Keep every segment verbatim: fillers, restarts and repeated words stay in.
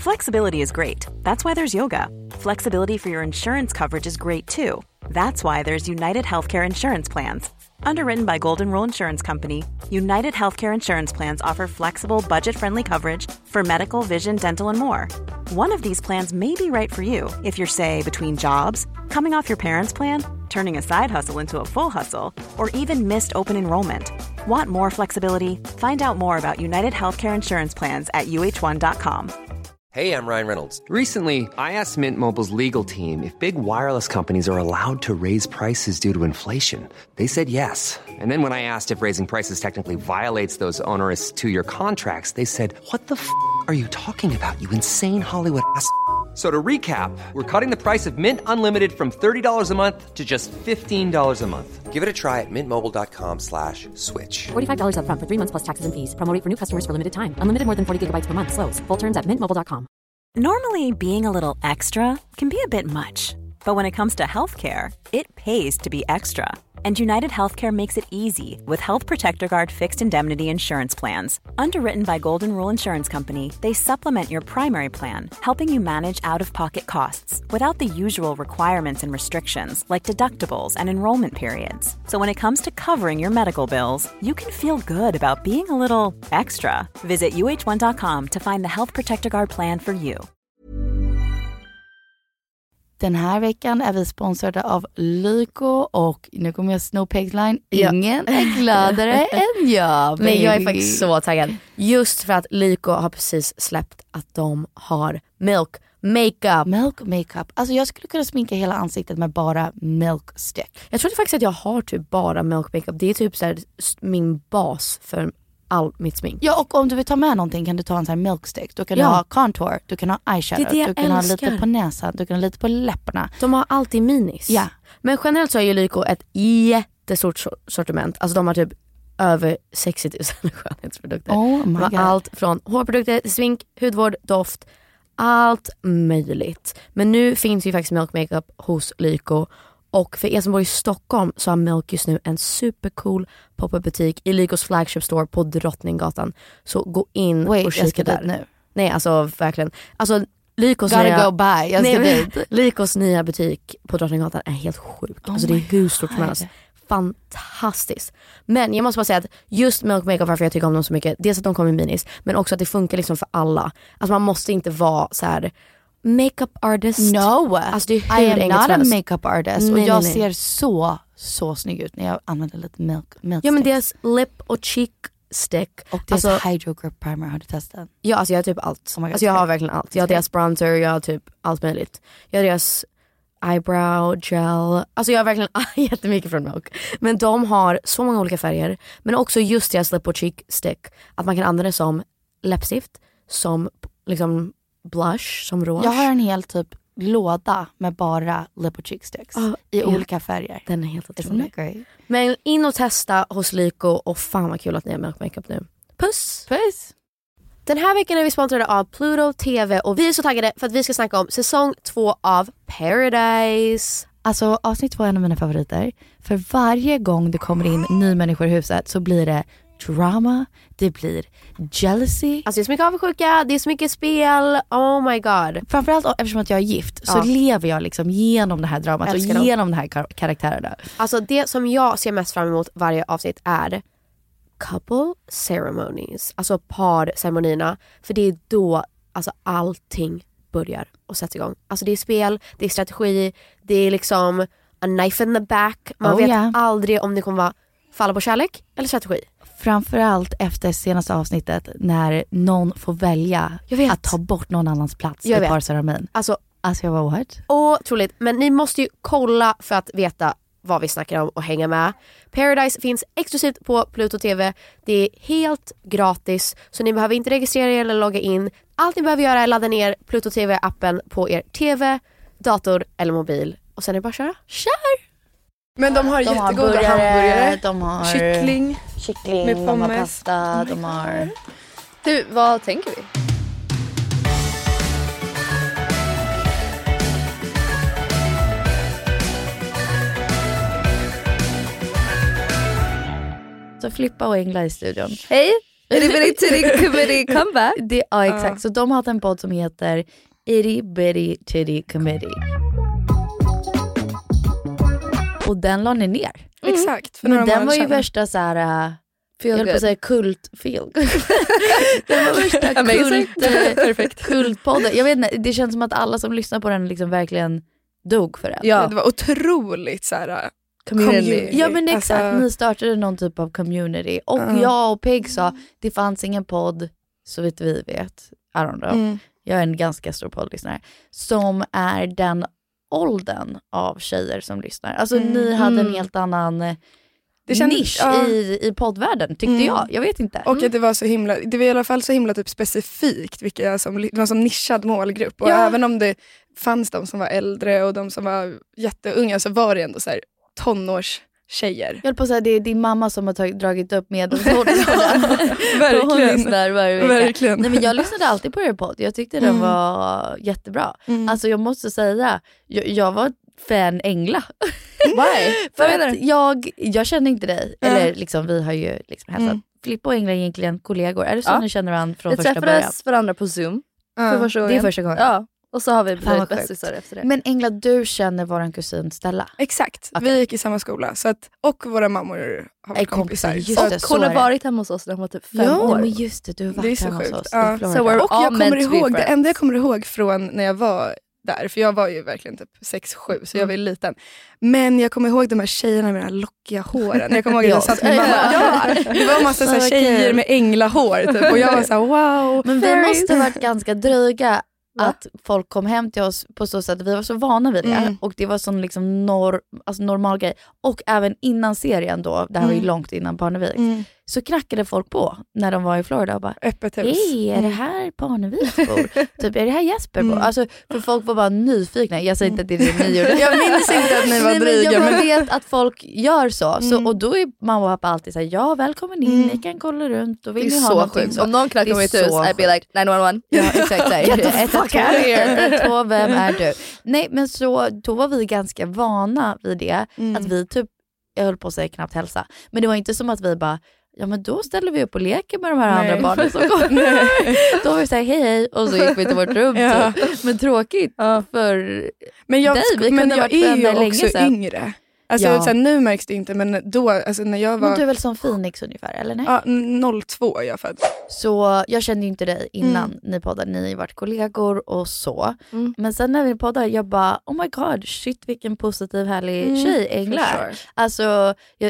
Flexibility is great. That's why there's yoga. Flexibility for your insurance coverage is great too. That's why there's United Healthcare Insurance Plans. Underwritten by Golden Rule Insurance Company, United Healthcare Insurance Plans offer flexible, budget-friendly coverage for medical, vision, dental, and more. One of these plans may be right for you if you're, say, between jobs, coming off your parents' plan, turning a side hustle into a full hustle, or even missed open enrollment. Want more flexibility? Find out more about United Healthcare Insurance Plans at U H one dot com. Hey, I'm Ryan Reynolds. Recently, I asked Mint Mobile's legal team if big wireless companies are allowed to raise prices due to inflation. They said yes. And then when I asked if raising prices technically violates those onerous two-year contracts, they said, what the f*** are you talking about, you insane Hollywood ass f- So to recap, we're cutting the price of Mint Unlimited from thirty dollars a month to just fifteen dollars a month. Give it a try at mintmobile.com slash switch. forty-five dollars up front for three months plus taxes and fees. Promo rate for new customers for limited time. Unlimited more than forty gigabytes per month. Slows full terms at mint mobile dot com. Normally, being a little extra can be a bit much. But when it comes to healthcare, it pays to be extra. And United Healthcare makes it easy with Health Protector Guard fixed indemnity insurance plans. Underwritten by Golden Rule Insurance Company, they supplement your primary plan, helping you manage out-of-pocket costs without the usual requirements and restrictions like deductibles and enrollment periods. So when it comes to covering your medical bills, you can feel good about being a little extra. Visit U H one dot com to find the Health Protector Guard plan for you. Den här veckan är vi sponsrade av Lyko och nu kommer jag sno pegline. Ingen ja. är gladare än jag. Men jag är faktiskt så taggad. Just för att Lyko har precis släppt att de har milk makeup. Milk makeup. Alltså jag skulle kunna sminka hela ansiktet med bara milk stick. Jag tror faktiskt att jag har typ bara milk makeup. Det är typ så här min bas för all mitt smink. Ja, och om du vill ta med någonting kan du ta en sån här milk stick. Du kan ja. ha contour, du kan ha eyeshadow, det det du kan älskar. ha lite på näsan, du kan ha lite på läpparna. De har alltid minis. Ja. Men generellt så är ju Lyko ett jättestort sortiment. Alltså de har typ över sextio tusen skönhetsprodukter. Oh my God. Allt från hårprodukter, smink, hudvård, doft, allt möjligt. Men nu finns ju faktiskt milk makeup hos Lyko. Och för er som bor i Stockholm så har Milk just nu en supercool pop-up-butik i Lykos flagship store på Drottninggatan. Så gå in Wait, och kika där. Nu. Nej, alltså verkligen. Alltså Lykos Gotta nya, go by. Jag ska nej, dit. Lykos nya butik på Drottninggatan är helt sjuk. Oh alltså det är hur stort som helst. Fantastiskt. Men jag måste bara säga att just Milk Makeup, varför jag tycker om dem så mycket, dels att de kommer i minis, men också att det funkar liksom för alla. Alltså man måste inte vara så här makeup artist. No, alltså det är I am not a helst. makeup artist. Nej, och jag nej, nej. ser så, så snygg ut när jag använder lite milk, milk Ja, men sticks. deras lip och cheek stick. Och deras alltså, Hydro Grip Primer, har du testat? Ja, alltså jag har typ allt. Oh my God, alltså jag har verkligen allt. Jag har deras bronzer, jag har typ allt möjligt. Jag har deras eyebrow gel. Alltså jag har verkligen jättemycket från Milk. Men de har så många olika färger. Men också just deras lip och cheek stick. Att man kan använda det som läppstift, som liksom blush, som rouge. Jag har en hel typ låda med bara lip och cheek sticks oh, i ja. olika färger. Den är helt Isn't otrolig. that great? Men in och testa hos Lyko, och fan vad kul att ni har Milk Makeup nu. Puss! Puss! Den här veckan är vi sponsrade av Pluto T V och vi är så taggade för att vi ska snacka om säsong två av Paradise. Alltså avsnitt två är en av mina favoriter. För varje gång det kommer in ny människor i huset så blir det drama, det blir jealousy. Alltså det är så mycket avundsjuka, det är så mycket spel, oh my god. Framförallt eftersom att jag är gift så ja. lever jag liksom genom det här dramat och Älskar genom de här kar- karaktärerna. Alltså det som jag ser mest fram emot varje avsnitt är couple ceremonies, alltså parceremonierna, för det är då alltså allting börjar och sätts igång. Alltså det är spel, det är strategi, det är liksom a knife in the back. Man oh, vet yeah. aldrig om det kommer vara falla på kärlek eller strategi. Framförallt efter senaste avsnittet när någon får välja att ta bort någon annans plats jag i vet. parceremonin. Alltså, alltså jag var what? otroligt. Men ni måste ju kolla för att veta vad vi snackar om och hänga med. Paradise finns exklusivt på Pluto T V. Det är helt gratis, så ni behöver inte registrera er eller logga in. Allt ni behöver göra är ladda ner Pluto T V-appen på er T V, dator eller mobil. Och sen är det bara att köra. Kör! Men de har de jättegoda har burgare, hamburgare, de har kyckling, kyckling med de har pommes. pasta, Oh de har... Du, vad tänker vi? Så Flippa och Engla i studion. Hej! Itty Bitty Titty Committee comeback. Det, ja exakt, uh. så de har haft en podd som heter Itty Bitty Titty Committee. Och den la ni ner. Mm. Exakt. För men den var ju sedan. värsta så här... Jag höll på att säga kult feel. Det var värsta kult, perfekt. Kultpodden. Jag vet inte, det känns som att alla som lyssnar på den liksom verkligen dog för den. Ja. Det var otroligt så här community. community. Ja men exakt, alltså... ni startade någon typ av community. Och uh. jag och Peg sa, det fanns ingen podd, så vitt vi vet. I don't know. Mm. Jag är en ganska stor poddlyssnare. Som är den åldern av tjejer som lyssnar. Alltså mm. ni hade en helt annan... Det kändes, nisch ja. i, i poddvärlden tyckte mm. jag, jag vet inte. Och mm. att det var så himla, det var i alla fall så himla typ specifikt vilka som, det var en sån nischad målgrupp. Och ja. även om det fanns de som var äldre och de som var jätteunga så var det ändå så här tonårstjejer. Jag höll på att säga, det är din mamma som har tagit, dragit upp medelåldern. Verkligen. Hon lyssnar varje vecka. Verkligen. Nej, men jag lyssnade alltid på er podd, jag tyckte mm. den var jättebra. Mm. Alltså jag måste säga, jag, jag var fan Engla. Why? För att jag, jag känner inte dig. Ja. Eller liksom, vi har ju liksom hälsat. Mm. Filippa och Engla är egentligen kollegor. Är det så ja. ni känner varandra från jag första början? Vi träffades varandra på Zoom. Ja. För första gången. Det är första gången. Ja. Och så har vi blivit bästisar efter det. Men Engla, du känner våran kusin Stella. Exakt. Okay. Vi gick i samma skola. Så att, och våra mammor har varit kompisar. Just så det, att, hon har varit hemma hos oss när hon var typ fem ja, år. Men just det, du har varit det hemma hos oss. Ja. So we're och jag kommer ihåg, det friends. enda jag kommer ihåg från när jag var där, för jag var ju verkligen typ sex sju så jag var ju liten. Men jag kommer ihåg de här tjejerna med de här lockiga håren. Jag kommer ihåg att jag satt med mamma. Ja, det var en massa så här tjejer med änglahår typ. Och jag var så här, wow. Men vi måste ha varit ganska dryga att folk kom hem till oss på så sätt att vi var så vana vid det. Mm. Och det var sån liksom nor- alltså normal grej. Och även innan serien då, det här mm. var ju långt innan Parneviks, mm. så knackade folk på när de var i Florida och bara, öppet hus. Hej, är det här Parneviks bor? Typ, är det här Jesper bor? Mm. Alltså, för folk var bara nyfikna. Jag säger inte att det är det ni gjorde. Jag minns inte att ni var dryga. Jag men... vet att folk gör så. så mm. Och då är mamma och pappa alltid så här, ja, välkommen in, mm. ni kan kolla runt. Och vill det är ni ha så någonting sjukt. Om någon knackar på mitt hus, I'd be like, nine one one. Ja, exakt. ett två, vem är du? Nej, men så då var vi ganska vana vid det. Mm. Att vi typ, jag höll på att säga knappt hälsa. Men det var inte som att vi bara, ja men då ställer vi upp och leker med de här Nej. andra barnen som kommer. Då var vi såhär, hej hej. Och så gick vi till vårt rum. Ja. Men tråkigt ja. för men jag, dig. Vi men kunde jag är ju länge också sedan. yngre. Alltså ja. såhär, nu märks det inte, men då, alltså när jag var... Men du är väl som Phoenix ungefär, eller nej? Ja, noll två är jag född. Så jag kände ju inte dig innan mm. ni poddade, ni har varit kollegor och så. Mm. Men sen när vi poddade, jag bara, oh my god, shit vilken positiv härlig mm. tjej, Engla. Sure. Alltså, jag...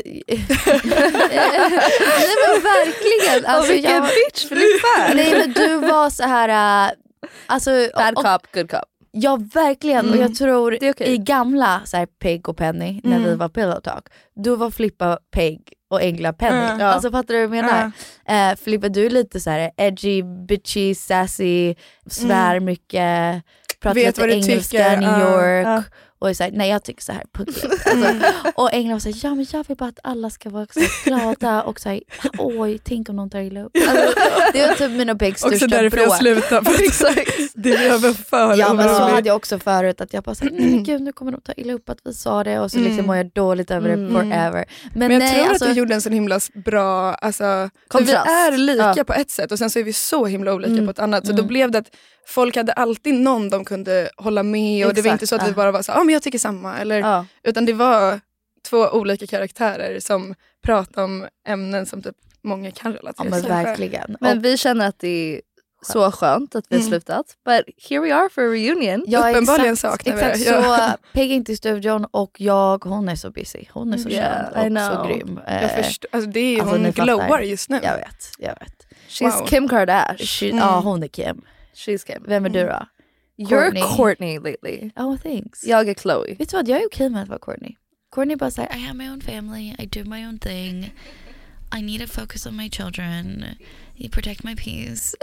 nej men verkligen. Alltså, och vilken jag... bitch Filippa. Nej men du var så här, uh, alltså... Bad och... cop, good cop. Ja, verkligen. Mm. Och jag tror okay. i gamla så här, Peg och Penny, när mm. vi var Pillow Talk, då var Flippa Peg och Engla Penny. Mm. Alltså fattar du vad jag menar? Mm. Uh, Flippa, du är lite så här edgy, bitchy, sassy, svär mm. mycket, pratar Vet lite engelska, tycker. New York. Uh, uh. Och är så här, nej jag tycker så här puckligt. Alltså, och Engla var så här, ja men jag vill bara att alla ska vara så glada och så här, oj, tänk om någon tar illa upp. Alltså, det var typ mina Pegs största också därför bråk. Jag slutade. Exakt. Det är för ja men så hade jag också förut att jag bara såhär, nej men gud nu kommer de ta illa upp att vi sa det och så liksom mår jag dåligt över det mm. forever. Men, men jag nej, tror alltså, att du gjorde en så himla bra, alltså, vi är lika ja. på ett sätt och sen så är vi så himla olika mm. på ett annat. Så mm. då blev det att folk hade alltid någon de kunde hålla med och Exakt. det var inte så att ja. vi bara var så ja ah, men jag tycker samma eller, ja. utan det var två olika karaktärer som pratade om ämnen som typ många kan relatera till. Ja, men verkligen. Men vi känner att det är så skönt att vi har mm. slutat. But here we are for a reunion. Ja, uppenbarligen saknar exakt, vi det. Så Peg är inte i studion och jag, hon är så busy. Hon är så yeah, känd och så grym. Jag förstår, alltså det är, alltså, hon glowar just nu. Jag vet, jag vet. She's wow. Kim Kardashian. Mm. Ja, hon är Kim. She's Kim. Vem är du då? You're Courtney, Courtney lately. Oh, thanks. Jag är Chloe. Vet du vad, jag är okej med att vara Courtney. Courtney bara säger, I have my own family, I do my own thing. I need to focus on my children. You protect my peace.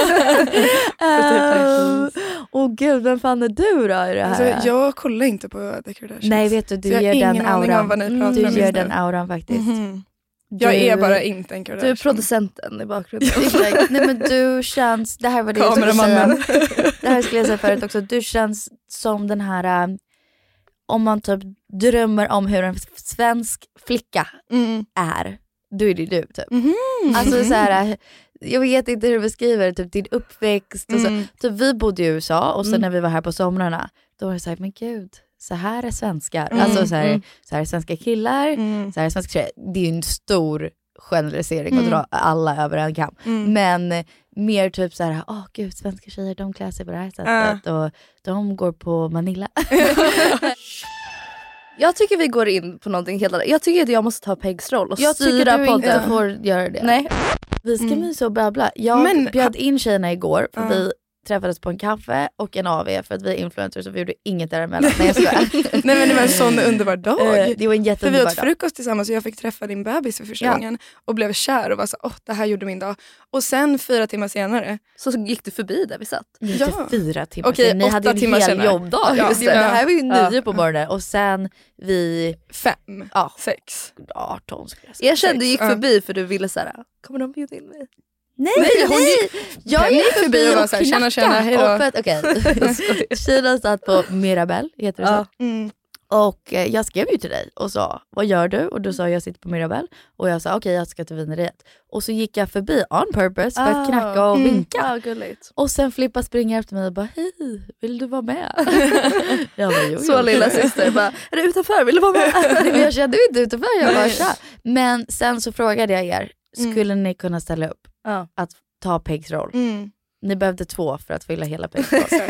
Åh uh, gud, vem fan är du då i det här? Alltså, jag kollar inte på The Kardashians. Nej, vet du, du ger den auran. Mm, du ger den auran faktiskt. Mm-hmm. Du, jag är bara inte en Kardashian. Du är producenten i bakgrunden. Nej men du känns, det här var det jag skulle säga. Det här skulle jag säga förut också. Du känns som den här, om man typ drömmer om hur en svensk flicka mm. är. Då är det du typ. Mm-hmm. Alltså så här, jag vet inte hur du beskriver typ din uppväxt. Och så. Mm. Typ, vi bodde i U S A och sen Mm. när vi var här på somrarna, då var det så här, men gud, så här är svenskar. Mm. Alltså så här, Mm. så här är svenska killar, Mm. så här är svenska tjejer. Det är ju en stor generalisering Mm. att dra alla över en kam. Mm. Men eh, mer typ så här, åh gud, svenska tjejer, de klär sig på det här sättet. Uh. Och de går på Manila. Jag tycker vi går in på någonting helt annat. Jag tycker att jag måste ta Pegs roll och Jag styra tycker du podden. inte får göra det. Nej. Vi ska Mm. mysa och babbla. Jag Men- bjöd in tjejerna igår för Ja. vi träffades på en kaffe och en A V för att vi är influencers och vi gjorde inget däremellan. Nej, jag skojar. Nej men det var en sån underbar dag. Eh, det var en För vi jätteunderbar åt dag. frukost tillsammans och jag fick träffa din bebis för första Ja. gången. Och blev kär och var så, åh det här gjorde min dag. Och sen fyra timmar senare. Så gick du förbi där vi satt. Inte Ja. fyra timmar Okej, sen. Ni åtta hade ju en timmar hel senare. jobbdag. Ja, Just det. ja. det här var ju nio Ja. på morgonen och sen vi Fem, Ja. sex. arton skulle jag säga. Jag kände du gick Ja. förbi för du ville såhär, kommer de bjuda in mig? Nej, Nej, nej, hon nej. Jag Penny gick gick förbi förbi och var och så här, tjena, tjena, knackade. hej då. Och för att- Okej, Kina satt på Mirabelle, heter det så? Ja. Mm. Och eh, jag skrev ju till dig och sa, vad gör du? Och du sa, jag sitter på Mirabelle. Och jag sa, okej jag ska till vineriet. Och så gick jag förbi on purpose för att Ah. knacka och Mm. vinka. Ja, gulligt. Och sen Filippa springer efter mig och bara, hej, vill du vara med? jag bara, jo, Så jo. lilla syster bara, är du utanför? Vill du vara med? Nej, men jag kände ju inte utanför, jag bara, Nej. tja. Men sen så frågade jag er, skulle ni kunna ställa upp Ja. att ta Pegs roll? Mm. Ni behövde två för att fylla hela Pegs roll.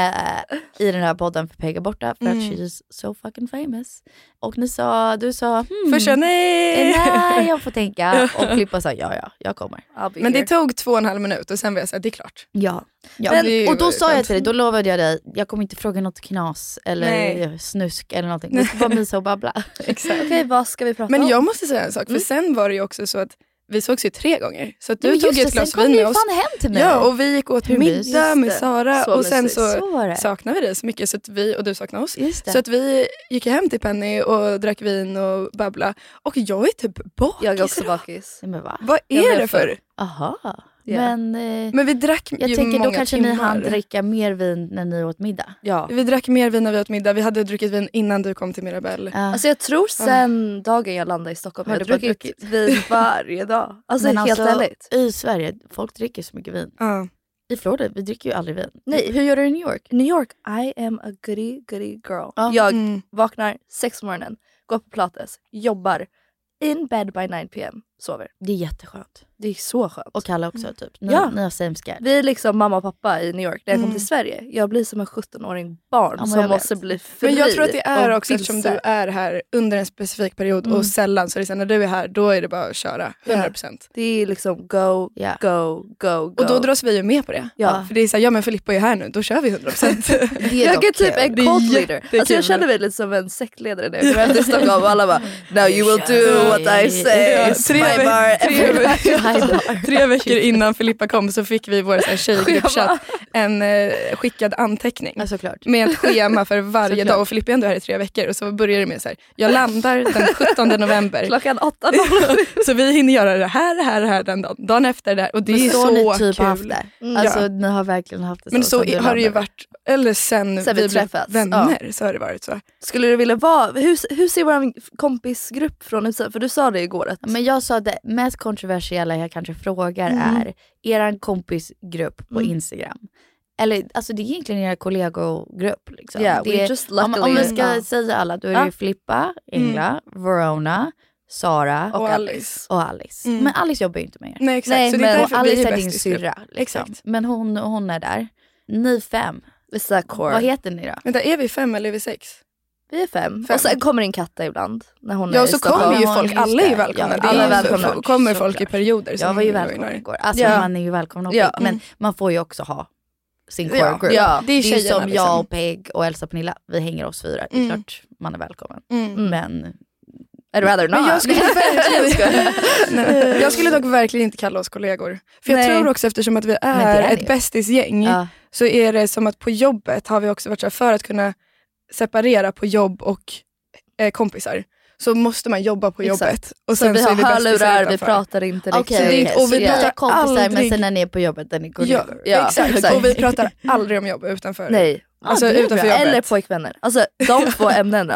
eh, I den här podden för Peg är borta för Mm. att she's so fucking famous. Och ni sa, du sa hmm, Första eh, nej. nej jag får tänka. Och Filippa sa ja ja, jag kommer. I'll be Men det here. tog två och en halv minut och sen var jag såhär, det är klart. Ja. ja. Men- Det är ju och då sa jag skönt. till dig, då lovade jag dig, jag kommer inte fråga något knas eller Nej. snusk eller någonting. Vi ska bara mysa och babbla. Exakt. Okej, vad ska vi prata Men om? jag måste säga en sak, för Mm. sen var det ju också så att vi sågs ju tre gånger. Så att du Men tog just ett det, glas sen kom vin ni med ju oss. fan hem till mig. Ja, och vi gick åt Hur middag mysigt. med Just det. Sara Så och sen mysigt. så, Så var det. saknade vi dig så mycket så att vi, och du saknade oss. Just det. Så att vi gick hem till Penny och drack vin och babbla. Och jag är typ bakis. Jag är också idag. bakis. Nej, men va? Vad Jag är blev det för? Aha. Ja. Men, eh, Men vi drack jag ju tänker många då kanske timmar. ni hann dricka mer vin när ni åt middag. Ja. Vi drack mer vin när vi åt middag. Vi hade druckit vin innan du kom till Mirabelle. Ja. Alltså jag tror sen dagen jag landade i Stockholm Har har jag du bara druckit vin varje dag. Alltså Men helt alltså, ärligt. i Sverige, folk dricker så mycket vin. Ja. I Florida, vi dricker ju aldrig vin. Nej. Hur gör du i New York? New York, I am a goody goody girl. Ja. Jag Mm. vaknar sex på morgonen, går på Pilates, jobbar, in bed by nine p m, sover. Det är jätteskönt. Det är så skönt. Och Kalle också typ. Ni, Ja. ni har same scared. Vi är liksom mamma och pappa i New York. När jag kom Mm. till Sverige, jag blir som en sjutton-åring barn Ja, men som jag måste vet. bli fri. Men jag tror att det är och också eftersom vilse. du är här under en specifik period Mm. och sällan, så det är så här, när du är här då är det bara att köra hundra procent. Det är liksom go, Ja. go, go, go. Och då dras vi ju med på det. Ja. För det är så här, ja men Filippa är här nu, då kör vi hundra procent. Det är Jag dock är typ kul. en Det är cult leader. jättekul. Alltså jag känner mig lite som en sektledare när jag kommer hem till Stockholm och alla bara now you will do what I say. Ja, It's tre, my bar, tre, everybody. tre veckor innan Filippa kom så fick vi i vår så här tjejgruppchatt en eh, skickad anteckning. Ja, såklart. Med ett schema för varje Såklart. dag. Och Filippa är ändå här i tre veckor. Och så börjar det med så här, jag landar den sjuttonde november. Klockan åtta noll. Så vi hinner göra det här, det här, det här den dagen. Dagen efter det här. Och det Men är så så ni typ kul. haft det. Mm. Alltså Ja. ni har verkligen haft det så. Men så som du har det ju landade. varit, eller sen, Sen vi vi blev träffats, vänner så har det varit så. Skulle du vilja vara, hur, hur ser vår kompisgrupp från ut? För du sa det igår att Men jag sa det mest kontroversiella jag kanske frågar Mm. är eran kompisgrupp på Mm. Instagram. Eller alltså det är egentligen er kollegogrupp. Liksom. yeah, det we är, just om, luckily om vi ska Ja. säga alla, då är det Ja. ju Filippa, Ingla, Verona, Sara Och och, Alice. Alice. Mm. Men Alice jobbar ju inte med er. Nej exakt, Nej, så det är men- därför Och vi Alice är är din bästisgrupp. syrra. Liksom. Exakt. Men hon, hon är där. Ni fem. Vissa core. Vad heter ni då? Vänta, är vi fem eller är vi sex? Vi är fem. Fem. Och sen kommer in Katta ibland. När hon är Ja, i så Stockholm. kommer ju Ja, folk, just alla är ju det. välkomna. Ja, Det är alla är ju- välkomna. f- kommer folk i Såklart. perioder. Jag som var ju joinar. välkommen igår. Alltså Ja. man är ju välkommen att Ja. Peg, men man får ju också ha sin core Ja. group. Ja. Det är Det är ju tjejerna som liksom. jag och Peg och Elsa och Pernilla, vi hänger oss fyra. Det är Mm. klart man är välkommen. Mm. Men I'd rather not. Men jag skulle, verkligen, Nej, jag skulle dock verkligen inte kalla oss kollegor. För jag Nej. tror också eftersom att vi Men det är är ett det. bästisgäng ja, så är det som att på jobbet har vi också varit så här, för att kunna separera på jobb och eh, kompisar så måste man jobba på Exakt. jobbet. Och Så vi så har är bästisar hörlurar, vi utanför. pratar inte riktigt. okej. Så det är- okej. och vi Så ni är pratar kompisar men aldrig- sen när ni är på jobbet är ni Ja, kollegor. Ja, exakt. exakt. Och vi pratar aldrig om jobb utanför. Nej. Alltså Ah, det är utanför bra. jobbet. Eller pojkvänner. Alltså de två ämnena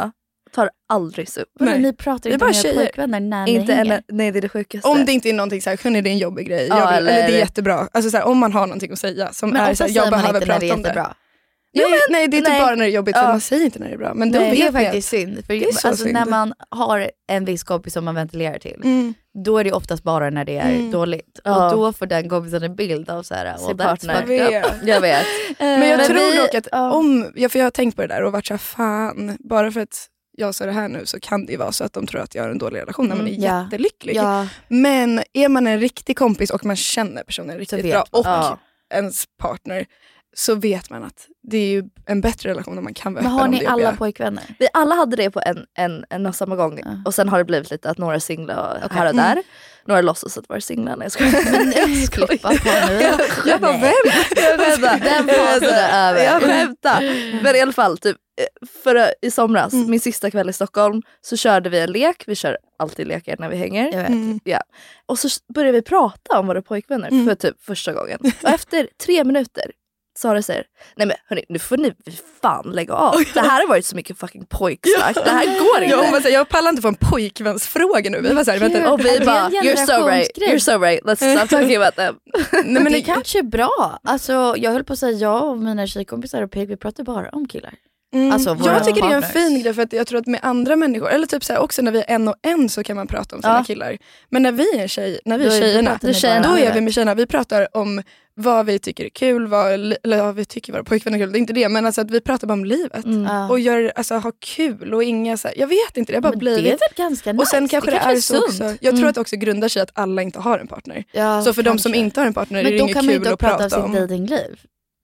tar aldrig sup. Nej. Ni pratar inte med era pojkvänner när ni inte hänger? En, nej, det är det sjukaste. Om det inte är någonting så här, hörni, det är en jobbig grej. Ja, jag vill, eller, eller det är jättebra. Alltså så här, om man har någonting att säga som men är så här, jag behöver prata det om det. Bra. Nej, jo, men, nej, det är inte nej. bara när det är jobbigt, för ja. man säger inte när det är bra. Men då nej, vet det är ni faktiskt att, synd. För det är så alltså, synd. när man har en viss kompis som man ventilerar till, mm. då är det oftast bara när det är Mm. dåligt. Ja. Och då får den kompisen en bild av så här, Sin well, that's partner. fucked up. Jag vet. Jag vet. Men jag Men tror vi- dock att ja. om, ja, för jag har tänkt på det där och varit så här, fan, bara för att jag sa det här nu så kan det ju vara så att de tror att jag har en dålig relation när man är Mm, ja. jättelycklig. Ja. Men är man en riktig kompis och man känner personen riktigt vet bra man. och Ja. ens partner, så vet man att det är ju en bättre relation om man kan vara Men öppen har om ni det alla jobbiga. pojkvänner? Vi alla hade det på en, en, en och samma gång. Ja. Och sen har det blivit lite att några är singlar och Okej. här och där. Mm. Några låtsas att vara singlar. Nej, jag skojar. Men jag klippa på nu. Jag bara, vem? Jag skämtar. Den fasen är över. Jag skämtar. Men i alla fall, typ, för i somras, min sista kväll i Stockholm, så körde vi en lek. Vi kör alltid lekar när vi hänger. Jag vet. Mm. Ja. Och så började vi prata om våra pojkvänner Mm. för typ första gången. Och efter tre minuter Sara säger, nej men hörni, nu får ni fan lägga av. Det här har varit så mycket fucking pojksnack. Det här går inte. Ja, men så, jag pallar inte få en pojkvänsfråga nu. Vi var så här, vänta. Och vi Det är bara, en you're so right, generationsgrej. you're so right, let's stop talking about them. Nej, men Men det det, kanske är bra. Alltså, jag höll på att säga, jag och mina tjejkompisar och Peg, vi pratar bara om killar. mm, alltså, våra jag tycker det är en partners. fin grej för att jag tror att med andra människor, eller typ så här, också när vi är en och en så kan man prata om sina Ja. killar. Men när vi är tjej, när vi Då är är- tjejerna, pratar ni då, tjejerna, bara då är om vi det. med tjejerna. Vi pratar om vad vi tycker är kul, vad, eller ja, vi tycker våra pojkvänner är kul, det är inte det, men alltså att vi pratar bara om livet. Ja. Och gör, alltså, ha kul och inga så här, jag vet inte, det har bara Men blivit. det är väl ganska nice. Och sen kanske det, kanske är så sunt. också, jag tror att det också grundar sig att alla inte har en partner. Ja, Så för de kanske. som inte har en partner Men är det då inget kan man kul inte att prata om prata sitt om. datingliv.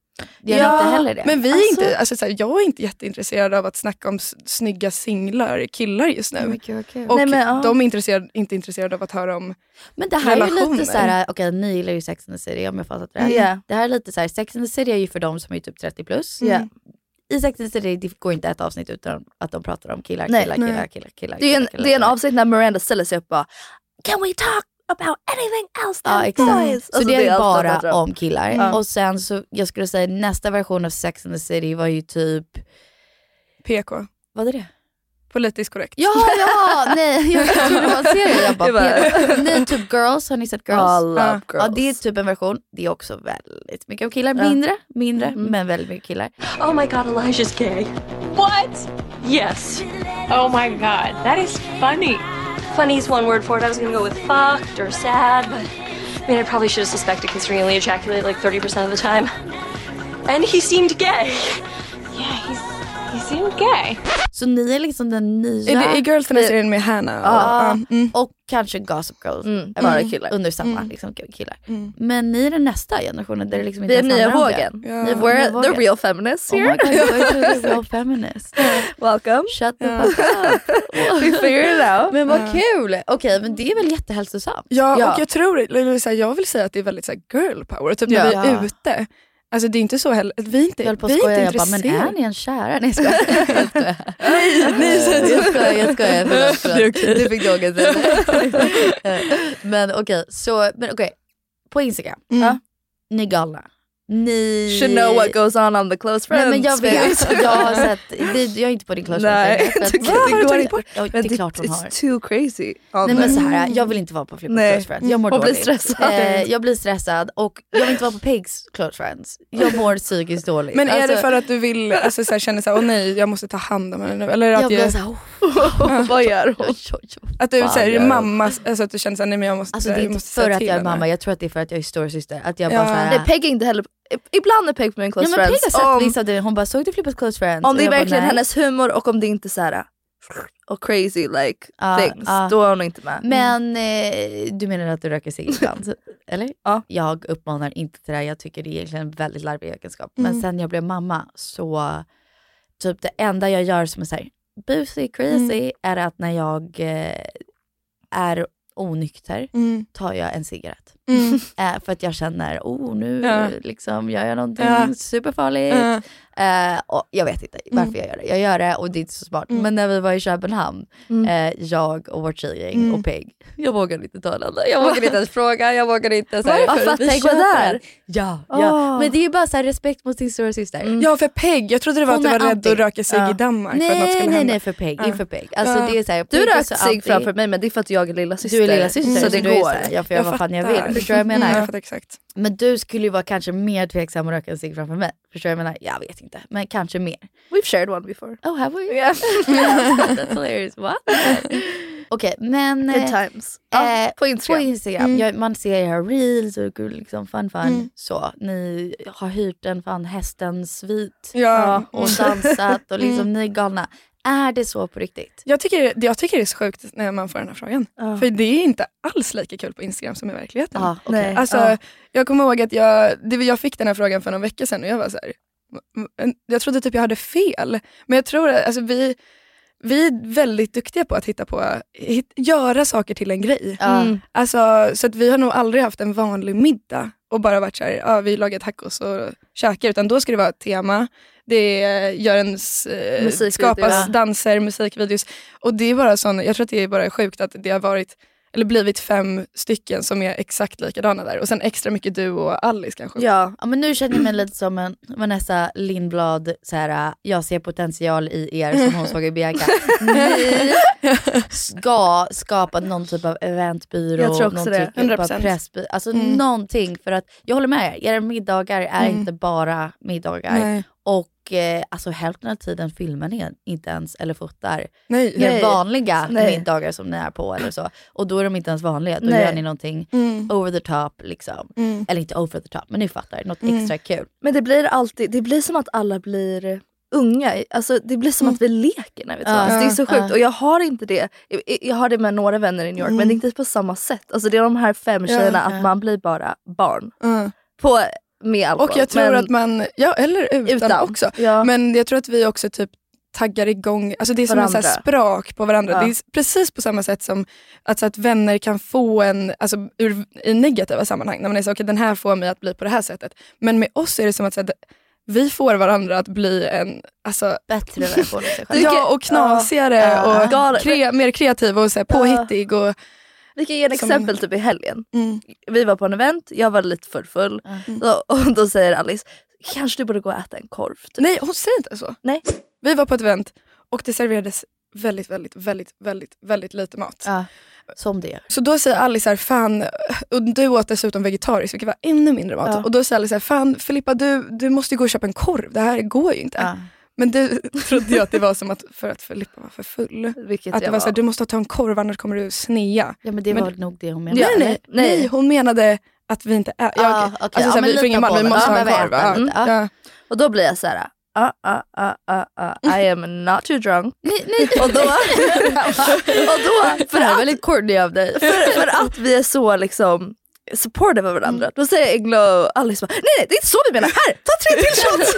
Gör Ja, inte heller det. men vi är Alltså- inte, alltså, så här, jag är inte jätteintresserad av att snacka om s- snygga singlar, killar just nu. Men gud, vad kul. Och Nej, men, ja. de är intresserade, inte intresserade av att höra om... Men det här är ju relationer. lite så här, okej, ni gillar ju Sex and the City om jag fattat rätt. Yeah. Det här är lite så här, Sex and the City är ju för de som är typ trettio plus. Yeah. I Sex and the City det går inte ett avsnitt utan att de pratar om killar, Nej, killar, nej. killar, killar, killar. Det är en, killar, det är en killar. avsnitt när Miranda ställer sig upp och bara, can we talk about anything else than Ja, exakt. boys? Så Alltså, det är allt de bara pratar om killar. Ja. Och sen så, jag skulle säga nästa version av Sex and the City var ju typ, P K. vad är det? Politiskt korrekt. Ja, ja, nej, jag trodde det var en serie. Jag bara, Det var- nej, typ Girls, har ni sett Girls? I love Ja. girls. Ja, det är typ en version. Det är också väldigt mycket om killar. Ja. Mindre, mindre, Mm. men väldigt mycket killar. Oh my god, Elijah's gay. What? Yes. Oh my god, that is funny. Funny is one word for it. I was gonna go with fucked or sad, but I mean, I probably should have suspected considering he ejaculated like thirty percent of the time. And he seemed gay. Yeah, he's he seemed gay. Så ni är liksom den nya. Är, det, är Girls den här serien med Hannah? Ja, Och, mm. och kanske Gossip Girls. Mm, Är bara man killar. Under samma Mm. liksom, killar. Mm. Men ni är den nästa generationen där det liksom inte Vi är ens nya handlar om det. vågen. Ja. Ni är We're nya the vågen. real feminists Oh my here. god, you're a real feminist. Welcome. Shut the Ja. fuck up. We figured it out. Men vad kul. Okej, men det är väl jättehälsosamt. Ja, Ja. och jag tror, eller så här, jag vill säga att det är väldigt så här, girl power. Typ när Ja. vi är ute. Alltså det är inte så heller, att vi inte, Jag höll på att vi är skoja, inte jag bara, men intresserade. är ni en kära? Nej, jag skojar. Jag skojar. Nej, nej, Jag skojar, jag skojar. Förlåt, förlåt. Det är okej. Du fick dagen sen. Men okej, så, men okej. På Instagram, Mm. ja. Ni är galna. Ni... Should know what goes on on the close friends. Nej men jag vet, jag har sett, det, jag är inte på din close Nej, friends. för att- det går- det går inte. Ja, det är klart hon It's har. too crazy. Nej men så här, jag vill inte vara på Flippas Nej. close friends. Jag mår Hon blir dåligt. stressad. Eh, jag blir stressad och jag vill inte vara på Pigs close friends. Jag mår psykiskt dåligt. Men är Alltså, det för att du vill, alltså, så här, känner så här, åh nej, jag måste ta hand om henne nu? Eller att, jag blir jag, såhär, oh, Vad gör hon? oj, oj, oj. att du fan säger gör hon? mamma, alltså, att du känner så här, nej men jag måste, Alltså det är jag inte måste för säga att till jag är henne. mamma, jag tror att det är för att jag är storasyster. Att jag Ja. bara såhär, Nej, Peg är inte heller... Ibland är Peg på min close ja, men Peg friends. har sett Om, vissa av det, hon bara, såg du Flippas close friends? om Och det är jag bara, verkligen nej. hennes humor och om det inte är så här och crazy like Ja, things, ja. då är hon inte med. Men eh, du menar att du röker cigg ibland? Eller? Ja. Jag uppmanar inte till det här. Jag tycker det är egentligen en väldigt larvig egenskap. Mm. Men sen jag blev mamma så typ det enda jag gör som är såhär busy, crazy Mm. är att när jag eh, är onykter Mm. tar jag en cigarett. Mm. Eh, för att jag känner, oh nu Ja. liksom gör jag någonting Ja. superfarligt. Ja. Eh, och jag vet inte varför Mm. jag gör det. Jag gör det och det är inte så smart. Mm. Men när vi var i Köpenhamn, Mm. eh, jag och vårt tjejgäng Mm. och Peg, jag vågade inte ta den. Jag vågade inte ens fråga, jag vågade inte så här, Varför? För att vi Peg var köper där? den. Ja, ja. Åh. Men det är ju bara så här respekt mot sin stora syster. Mm. Ja, för Peg. Jag trodde det var Hon att du är var rädd anti. att röka sig Ja. i Danmark. för att något Nej, skulle nej, hända. nej, för Peg. Ja. Inför Peg. Alltså, Ja. det är så här, Du Peg är rökte så sig anti- framför mig, men det är för att jag är lilla syster. Du är lilla syster, så så det det är går. så här, jag får göra vad fan jag vill. Förstår du vad jag menar? Mm, jag fattar exakt. Men du skulle ju vara kanske mer tveksam att röka en cigg framför mig. Förstår du vad jag menar? Jag vet inte. Men kanske mer. We've shared one before. Oh, have we? Yeah. That's hilarious. What? Okej, men... Good eh, times. Ja, eh, på Instagram. På Instagram. Mm. Jag, man ser era reels och gud, liksom fun fun. Mm. Så. Ni har hyrt en fan hästens svit. Ja. Och dansat och liksom ni är galna. Är det så på riktigt? Jag tycker, jag tycker det är så sjukt när man får den här frågan. Ja. För det är inte alls lika kul på Instagram som i verkligheten. Ja, okej. Nej. Alltså, Ja. jag kommer ihåg att jag, det, jag fick den här frågan för någon vecka sedan och jag var så här, jag trodde typ jag hade fel. Men jag tror att alltså, vi, vi är väldigt duktiga på att hitta på, hit, göra saker till en grej. Ja. Mm. Alltså, så att vi har nog aldrig haft en vanlig middag och bara varit så här, ja, vi lagar tacos och käkar, utan då ska det vara ett tema. Det gör en, eh, Musikvideo. skapas danser, musikvideos. Och det är bara sån, jag tror att det är bara sjukt att det har varit, eller blivit fem stycken som är exakt likadana där. Och sen extra mycket du och Alice kanske. Ja. Ja, men nu känner jag mig lite som en Vanessa Lindblad, så här, jag ser potential i er som hon såg i Bianca. Ni ska skapa någon typ av eventbyrå, Jag tror också någon det. typ hundra av procent. pressbyrå, alltså Mm. någonting, för att jag håller med er, era middagar är Mm. inte bara middagar. Nej. Och eh, alltså hälften av tiden filmar ni inte ens eller fotar Nej. era Nej. vanliga Nej. middagar som ni är på eller så. Och då är de inte ens vanliga, då Nej. gör ni någonting Mm. over the top liksom. Mm. Eller inte over the top, men ni fattar, något Mm. extra kul. Men det blir alltid, det blir som att alla blir unga. Alltså det blir som Mm. att vi leker när vi Ja. träffas. Det är så sjukt. Ja. Och jag har inte det. Jag, jag har det med några vänner i New York, Mm. men det är inte på samma sätt. Alltså det är de här fem tjejerna, Ja. att man blir bara barn. Mm. På, med alkohol. Och jag tror men, att man, ja eller utan, utan också. Ja. Men jag tror att vi också typ taggar igång, alltså det är som en Varandra. så här sprak på varandra. Ja. Det är precis på samma sätt som att, så att vänner kan få en, alltså ur, i negativa sammanhang, när man är så, okej, den här får mig att bli på det här sättet. Men med oss är det som att så här, vi får varandra att bli en, alltså, Bättre version av sig själv. ja, och knasigare Ja. och Galen. kre, mer kreativ och så här, påhittig. Och, Vi kan ge ett Som- exempel typ i helgen. mm, Vi var på en event, jag var lite för full. Mm. Då, och då säger Alice, kanske du borde gå och äta en korv. Typ. nej, hon säger inte så. Nej. Vi var på ett event och det serverades väldigt, väldigt, väldigt, väldigt, väldigt lite mat. Ja, som det. Så då säger Alice så här, fan, och du åt dessutom vegetariskt, vilket var ännu mindre mat. Ja. Och då säger Alice så här, fan Filippa, du, du måste gå och köpa en korv, det här går ju inte. Ja. Men det trodde jag att det var som att, för att Filippa var för full. Vilket Att det jag var så här, du måste ta en korv annars kommer du snea. Ja, men det Men- var nog det hon menade. Ja, nej, nej, nej. nej, hon menade att vi inte är, ja, Ah, okej. okej. Alltså, Ja, så här, men vi får lite ingen på mat, vi bollen. måste Ja, ha en behöver korv. äta Ja. lite. Ja. Ja. Och då blir jag så här, ah, ah, ah, ah, ah, I am not too drunk. Nej, nej. Och då, och då För det här är väldigt corny av dig. för, för att vi är så liksom supportive av varandra. Då säger Engla och Alice bara, nej nej det är inte så vi menar, här, ta tre till shots.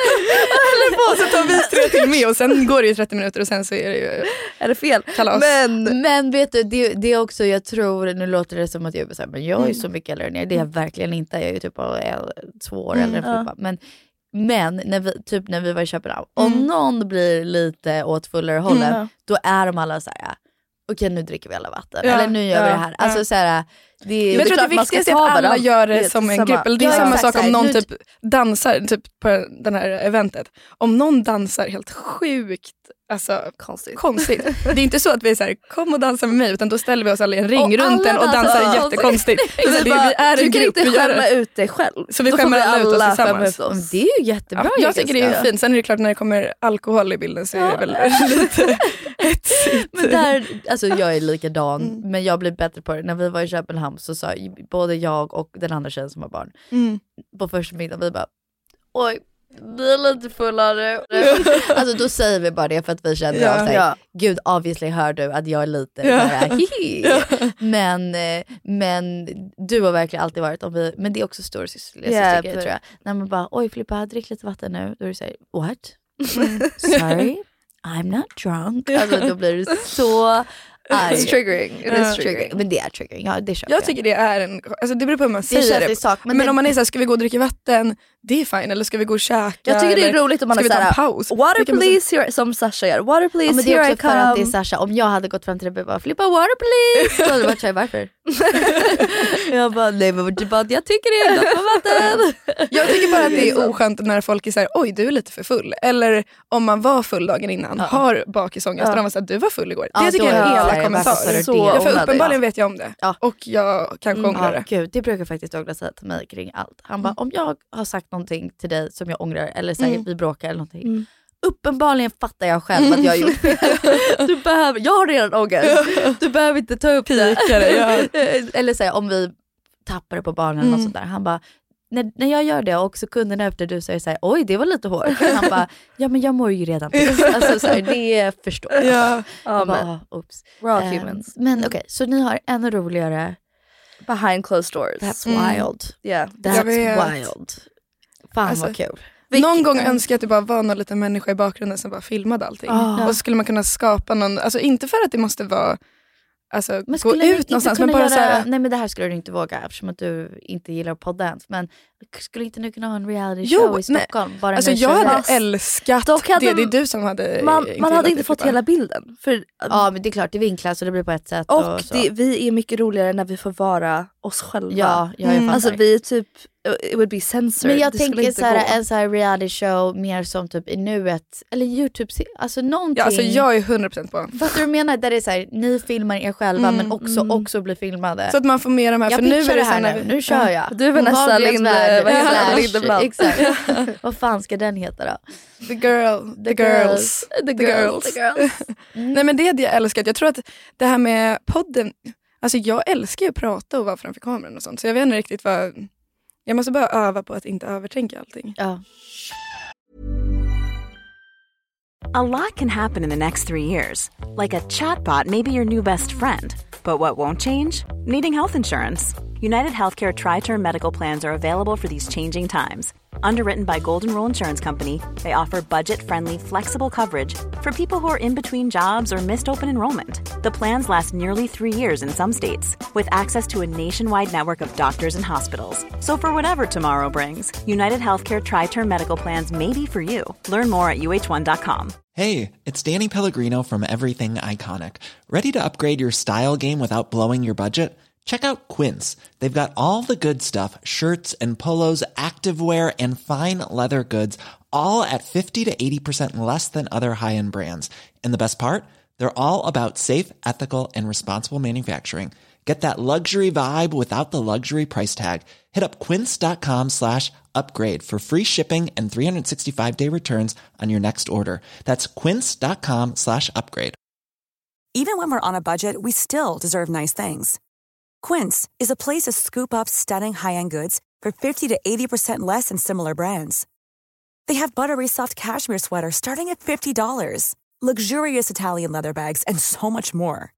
Och så tar vi tre till med och sen går det ju trettio minuter och sen så är det ju Är det fel? kalas. Men Men vet du, det, det är också, jag tror, nu låter det som att jag är så här, men jag är ju Mm. så mycket äldre än er. Det är jag verkligen inte. Jag är ju typ bara äl- två år Mm, äldre än ja. Filippa. Men, men när vi, typ när vi var i Köpenhamn, om Mm. någon blir lite åt fullare hållet, Mm. då är de alla så här, okej nu dricker vi alla vatten. Ja, Eller nu gör ja, vi det här. Alltså ja. så här, det är, Men det jag tror klart att det man ska viktigaste är ta att alla varandra. gör Det det är som en samma. grupp. Eller det är Ja, samma exakt, sak så här, om någon nu- typ dansar typ på den här eventet. Om någon dansar helt sjukt alltså, konstigt. konstigt. Det är inte så att vi är så här, kom och dansa med mig, utan då ställer vi oss alla i en ring Och runt alla den och dansar dansar konstigt. jättekonstigt. Så det, Vi vi bara, är en du kan grupp, inte vi gör skämma det. ut dig själv. Så vi Då får skämmer vi alla ut oss alla tillsammans. skämma ut Men oss. det är ju jättebra. Ja, jag tycker det är Ja. fint. Sen är det klart när det kommer alkohol i bilden så är det väl lite hetsigt. Men där, alltså jag är likadan, Mm. men jag blir bättre på det. När vi var i Köpenhamn så sa ju både jag och den andra tjejen som var barn, Mm. på första middagen, vi bara, oj, vi är lite fullare. Alltså då säger vi bara det för att vi känner Ja. av sig. Ja. Gud, obviously hör du att jag är lite Ja. såhär, hihi. Men, eh, men du har verkligen alltid varit, om vi, men det är också storasyster Ja, tror för- jag. När man bara, oj Filippa, drick lite vatten nu. Då är det såhär, what? Sorry, I'm not drunk. Alltså då blir det så It's triggering. It uh, is triggering. Men det är triggering. Ja, det jag. Jag tycker det är en... Alltså det beror på hur man det säger det. Sak, men men det, om man är såhär, ska vi gå och dricka vatten? Det är fine. Eller ska vi gå och käka? Jag tycker det är roligt om man är såhär, paus? Water please, here, som Sasha gör. Water please, ja, men det är here också I come. för att det är Sasha. Om jag hade gått fram till det och bara, flippa water please. Då hade jag bara, varför? Jag bara, nej men jag tycker det är gott med vatten. Jag tycker bara att det är oskönt när folk är såhär, oj du är lite för full. Eller om man var full dagen innan, ja. har bakisångest ja. och de var såhär, du var full igår. Ja, det tycker jag är en elak kommentar. Så ja, för uppenbarligen vet jag om det. Ja. Och jag kanske ångrar mm, det. Gud, det brukar faktiskt Douglas säga till mig kring allt. Han bara, om jag har sagt någonting till dig som jag ångrar, eller säger mm. vi bråkar eller någonting. Mm. Uppenbarligen fattar jag själv att jag har gjort fel. Du behöver, jag har redan ångest. Du behöver inte ta upp det. det ja. Eller säga om vi tappar det på barnen mm. och sånt där. Han bara, när, när jag gör det och sekunderna efter du säger så här, oj det var lite hårt. Han bara, ja men jag mår ju redan piss. Alltså så här, det förstår jag. Ja. Jag bara, oops. We're all um, humans. Men okej, okay, så ni har ännu roligare behind closed doors. That's mm. wild. Yeah. That's wild. Fan alltså, vad kul. Vilk, någon gång önskar jag att det bara var någon liten människa i bakgrunden som bara filmade allting. Oh. Och så skulle man kunna skapa någon, alltså inte för att det måste vara alltså, men gå ut någonstans. Men bara göra, så här, nej men det här skulle du inte våga eftersom att du inte gillar att podda ens. Men skulle inte nu kunna ha en reality jo, show i Stockholm? Bara alltså jag hade fast. älskat det. Det är du som hade... Man, man hade inte fått hela bilden. För, ja men det är klart, det vinklar så det blir på ett sätt. Och, och det, vi är mycket roligare när vi får vara oss själva. Ja, jag mm. Alltså vi är typ... It would be censored. Men jag det tänker så här, en så här reality show mer som typ i nuet eller YouTube, alltså någonting. Ja, alltså jag är hundra procent på. Fattar du menar där det är så här, ni filmar er själva mm, men också mm. också blir filmade. Så att man får med de här, jag för nu är det det här nu. nu. Nu kör jag. Du är Vanessa Linde, vad heter Lindeblad? Exakt. Vad fan ska den heta då? The girl, the, the girls, girls. The, the girls. The girls. Mm. Nej men det hade jag älskat. Jag tror att det här med podden, alltså jag älskar ju att prata och vara framför kameran och sånt. Så jag vet inte riktigt vad... Jag måste bara öva på att inte övertänka allting. Ja. A lot can happen in the next three years. Like a chatbot may be your new best friend. But what won't change? Needing health insurance. United Healthcare Tri-Term Medical Plans are available for these changing times. Underwritten by Golden Rule Insurance Company, they offer budget-friendly, flexible coverage for people who are in between jobs or missed open enrollment. The plans last nearly three years in some states, with access to a nationwide network of doctors and hospitals. So for whatever tomorrow brings, United Healthcare Tri-Term Medical Plans may be for you. Learn more at U H one dot com. Hey, it's Danny Pellegrino from Everything Iconic. Ready to upgrade your style game without blowing your budget? Check out Quince. They've got all the good stuff, shirts and polos, activewear, and fine leather goods, all at fifty to eighty percent less than other high-end brands. And the best part? They're all about safe, ethical, and responsible manufacturing. Get that luxury vibe without the luxury price tag. Hit up quince.com slash upgrade for free shipping and three sixty-five day returns on your next order. That's quince.com slash upgrade. Even when we're on a budget, we still deserve nice things. Quince is a place to scoop up stunning high-end goods for fifty to eighty percent less than similar brands. They have buttery soft cashmere sweaters starting at fifty dollars, luxurious Italian leather bags, and so much more.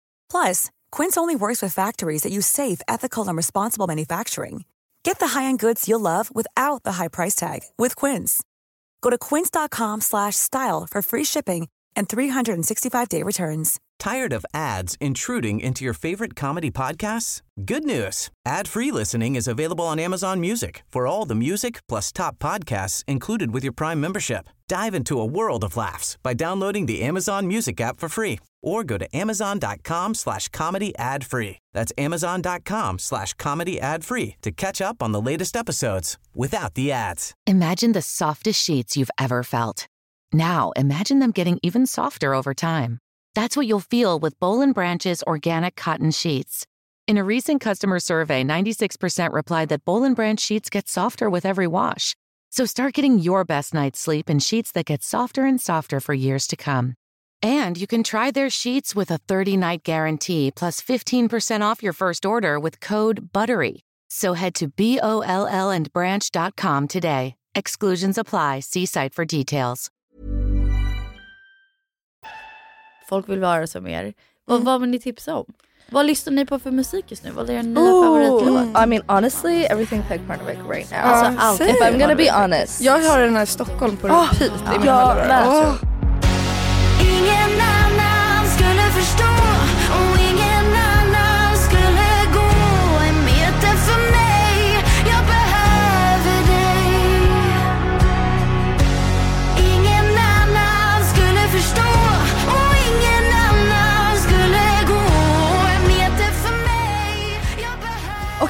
Plus, Quince only works with factories that use safe, ethical, and responsible manufacturing. Get the high-end goods you'll love without the high price tag with Quince. Go to quince.com slash style for free shipping and three sixty-five day returns. Tired of ads intruding into your favorite comedy podcasts? Good news. Ad-free listening is available on Amazon Music for all the music plus top podcasts included with your Prime membership. Dive into a world of laughs by downloading the Amazon Music app for free or go to amazon.com slash comedy ad free. That's amazon.com slash comedy ad free to catch up on the latest episodes without the ads. Imagine the softest sheets you've ever felt. Now imagine them getting even softer over time. That's what you'll feel with Boll and Branch's organic cotton sheets. In a recent customer survey, ninety-six percent replied that Boll and Branch sheets get softer with every wash. So start getting your best night's sleep in sheets that get softer and softer for years to come. And you can try their sheets with a thirty-night guarantee plus fifteen percent off your first order with code BUTTERY. So head to B O L L and branch dot com today. Exclusions apply. See site for details. Folk vill vara som er. Mm. Vad, vad vill ni tipsa om? Vad lyssnar ni på för musik just nu? Vad är er nya favoritlåt? I mean honestly, everything Peg Parnevik right now. Alltså, uh, allt. If I'm gonna be honest. Jag har den här Stockholm på repeat oh, i min ja, oh. Ingen annan skulle förstå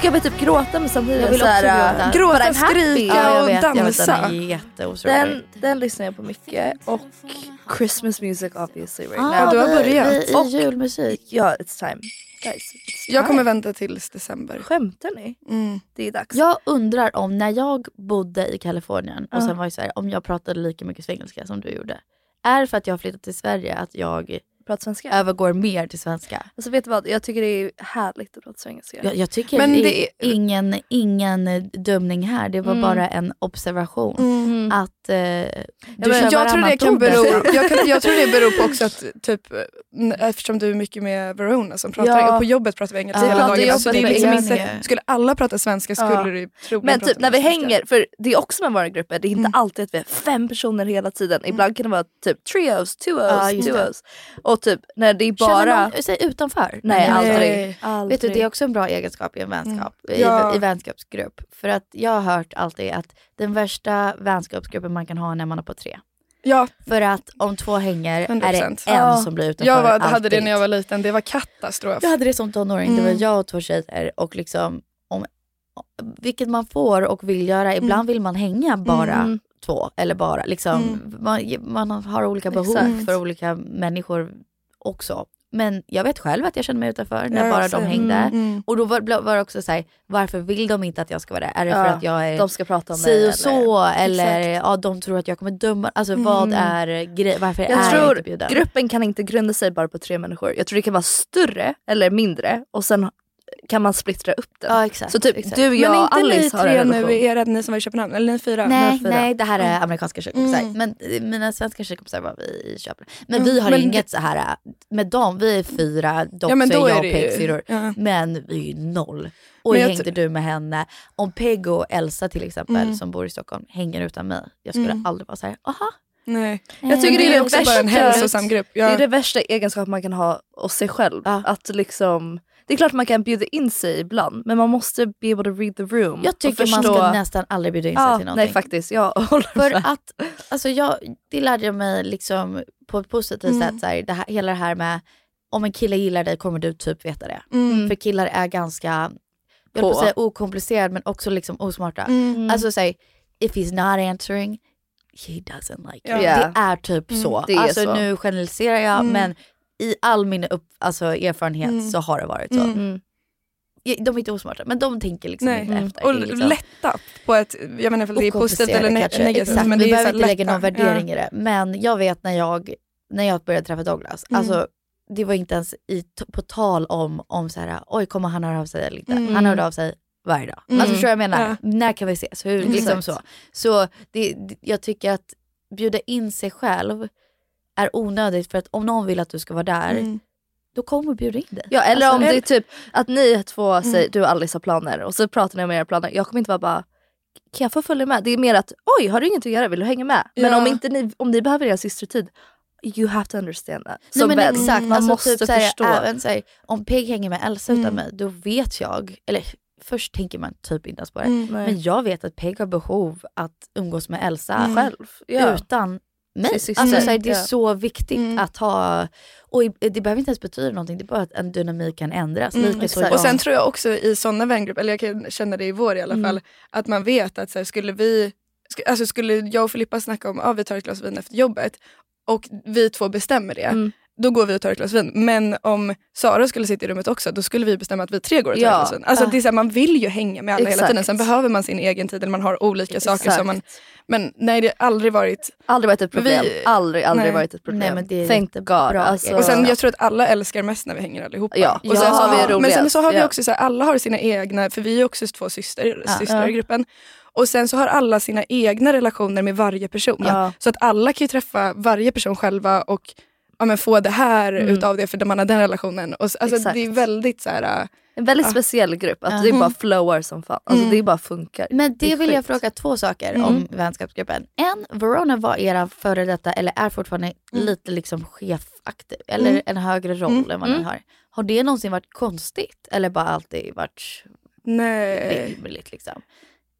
Och jag vill typ gråta men samtidigt jag vill så här, gråta. Gråta, skrika ja, och vet, dansa. Jag vet, den, är den, den lyssnar jag på mycket. Och Christmas music obviously right ah, now. Du har börjat. Vi, och, i julmusik. Ja, it's time. Guys, it's time. Jag kommer vänta tills december. Skämtar ni? Mm. Det är dags. Jag undrar om när jag bodde i Kalifornien och uh. sen var i Sverige, om jag pratade lika mycket svengelska som du gjorde. Är det för att jag har flyttat till Sverige att jag pratar svenska? Övergår mer till svenska? Alltså vet du vad, jag tycker det är härligt att prata svenska. Jag, jag tycker Men det det är ingen, ingen dömning här. Det var Mm. bara en observation. Mm. Att eh, du jag, kör jag, tror det kan ord bero, nästan. jag, kan, jag tror det beror på också att typ, eftersom du är mycket med Verona som pratar Ja. och på jobbet pratar vi engelska Ja, hela pratar dagen. Alltså, det är jobbet liksom med inte, engelska. skulle alla prata svenska skulle Ja. du troligen Men prata typ när vi svenska. hänger, för det är också med våra grupper, det är inte Mm. alltid att vi är fem personer hela tiden. Ibland kan det vara typ trios, two Ja, os, just two det. os. Och typ när det är bara... Känner någon sig utanför? Nej, När ni- aldrig. Nej. aldrig. Vet du, det är också en bra egenskap i en vänskap, Mm. Ja. i, i vänskapsgrupp. För att jag har hört alltid att den värsta vänskapsgruppen man kan ha när man är på tre. Ja, För att om två hänger hundra är det procent. en Ja. som blir utanför jag var, alltid. hade det när jag var liten. Det var katastrof. Jag hade det som tonåring. Det Mm. var jag och två tjejer och liksom om, vilket man får och vill göra. Ibland Mm. vill man hänga bara Mm. två eller bara liksom Mm. man, man har olika behov Exakt. för olika människor också. Men jag vet själv att jag kände mig utanför när Ja, bara jag de ser. hängde. Mm. Och då var, var det också så här, varför vill de inte att jag ska vara där? Är det Ja, för att jag är de ska prata om mig. si eller- och så? Eller Exakt. ja, de tror att jag kommer döma. Alltså Mm. vad är grej? Varför Jag är jag tror inte bjuden? gruppen kan inte grunda sig bara på tre människor. Jag tror det kan vara större eller mindre och sen kan man splittra upp den. Ja, exakt, så typ exakt. du, jag Men och inte ni Alice har en tre nu, relation. är det ni som var i Köpenhamn? Eller ni fyra? Nej, fyra. nej, det här är amerikanska tjejkompisar. Mm. Men eh, mina svenska tjejkompisar var vi i Köpenhamn. Men Mm, vi har men inget så här eh, med dem. Vi är fyra, dock Ja, men så då är jag är och det Peg ju- syrror. ja. Men vi är ju noll. Och Men jag hängde t- du med henne. Om Peg och Elsa till exempel, Mm. som bor i Stockholm, hänger utan mig. Jag skulle Mm. aldrig vara så här, aha. Nej. Jag tycker det det är är också värsta- bara en hälsosam grupp. Ja. Det är det värsta egenskap man kan ha hos sig själv. Ja. Att liksom, det är klart man kan bjuda in sig ibland men man måste be able to read the room. Jag och tycker man förstå- ska nästan aldrig bjuda in sig ja, till någonting. nej faktiskt, jag håller För med. att, alltså jag, det lärde jag mig liksom på ett positivt Mm. sätt. Så här, det här, hela det här med, om en kille gillar dig kommer du typ veta det. Mm. För killar är ganska, jag På. vill säga okomplicerad men också liksom osmarta. Mm. Alltså säg, if he's not answering, he doesn't like you. Ja. Det är typ Mm. så. Det är alltså så. nu generaliserar jag Mm. men i all min upp, alltså, erfarenhet Mm. så har det varit så. Mm. Mm. De är inte osmarta men de tänker liksom Nej. inte Mm. efter. Och Det är liksom, lätta på ett, jag menar inte om det är positivt eller ne- kanske. negativt. Exakt, Men vi det är så behöver här inte lägga lätta. någon värdering Ja. i det. Men jag vet när jag, när jag började träffa Douglas, Mm. alltså det var inte ens i, på tal om, om så här, oj kommer han höra av sig eller inte. Mm. Han hörde av sig varje dag. Mm. Alltså förstår du vad jag menar? Ja. När kan vi ses? Hur, Exakt. liksom så. Så det, det, jag tycker att bjuda in sig själv är onödigt för att om någon vill att du ska vara där, Mm. då kommer bjuda in dig. Ja eller Alltså, om det är typ att ni två Mm. säger, du och Alice har planer och så pratar ni om era planer. Jag kommer inte vara bara, kan jag få följa med? Det är mer att, oj har du inget att göra, vill du hänga med? Men Ja. om inte ni, om ni behöver er systertid, you have to understand that. Nej, Som men vän, exakt, man alltså, måste typ, såhär, förstå. även, såhär, om Peg hänger med Elsa Mm. utan mig, då vet jag, eller först tänker man typ inte ens på det, Mm. Nej. men jag vet att Peg har behov att umgås med Elsa Mm. Själv. Ja. utan mig. Sin syster. Alltså, såhär, det är Ja. så viktigt Mm. att ha, och i- det behöver inte ens betyda någonting, det är bara att en dynamik kan ändras. Mm, Lika så exakt. jag. Och sen tror jag också i sådana vängrupper, eller jag kan känna det i vår i alla Mm. fall, att man vet att så här, skulle vi, sk- alltså skulle jag och Filippa snacka om att ah, vi tar ett glas vin efter jobbet och vi två bestämmer det, Mm. då går vi och tar ett glas vin. Men om Sara skulle sitta i rummet också, då skulle vi bestämma att vi tre går och tar Ja. ett glas vin. Alltså Ja. det är så här, man vill ju hänga med alla hela Exakt. tiden. Sen behöver man sin egen tid, eller man har olika saker Exakt. som man... Men nej, det har aldrig varit... Aldrig varit ett problem. Vi- aldrig, aldrig nej. varit ett problem. Nej, men det är Thank God. jättebra. Alltså, Och sen jag tror att alla älskar mest när vi hänger allihopa. Ja, och sen ja, så vi är har, men sen roligast. så har vi Ja. också så här, alla har sina egna, för vi är också två syster, Ja. systrar i gruppen. Och sen så har alla sina egna relationer med varje person. Ja. Så att alla kan ju träffa varje person själva och ja, men få det här Mm. utav det för man har den relationen. Och, så- alltså, Exakt. det är väldigt så här. en väldigt Ja. speciell grupp. Att Ja. det är bara Mm. flowar som fan. Alltså Mm. det bara funkar. Men det Det är vill jag sjukt. fråga två saker Mm. om vänskapsgruppen. En, Verona var era före detta, eller är fortfarande Mm. lite liksom chefaktiv, eller Mm. en högre roll Mm. än vad ni Mm. har. Har det någonsin varit konstigt eller bara alltid varit Nej. rimligt liksom?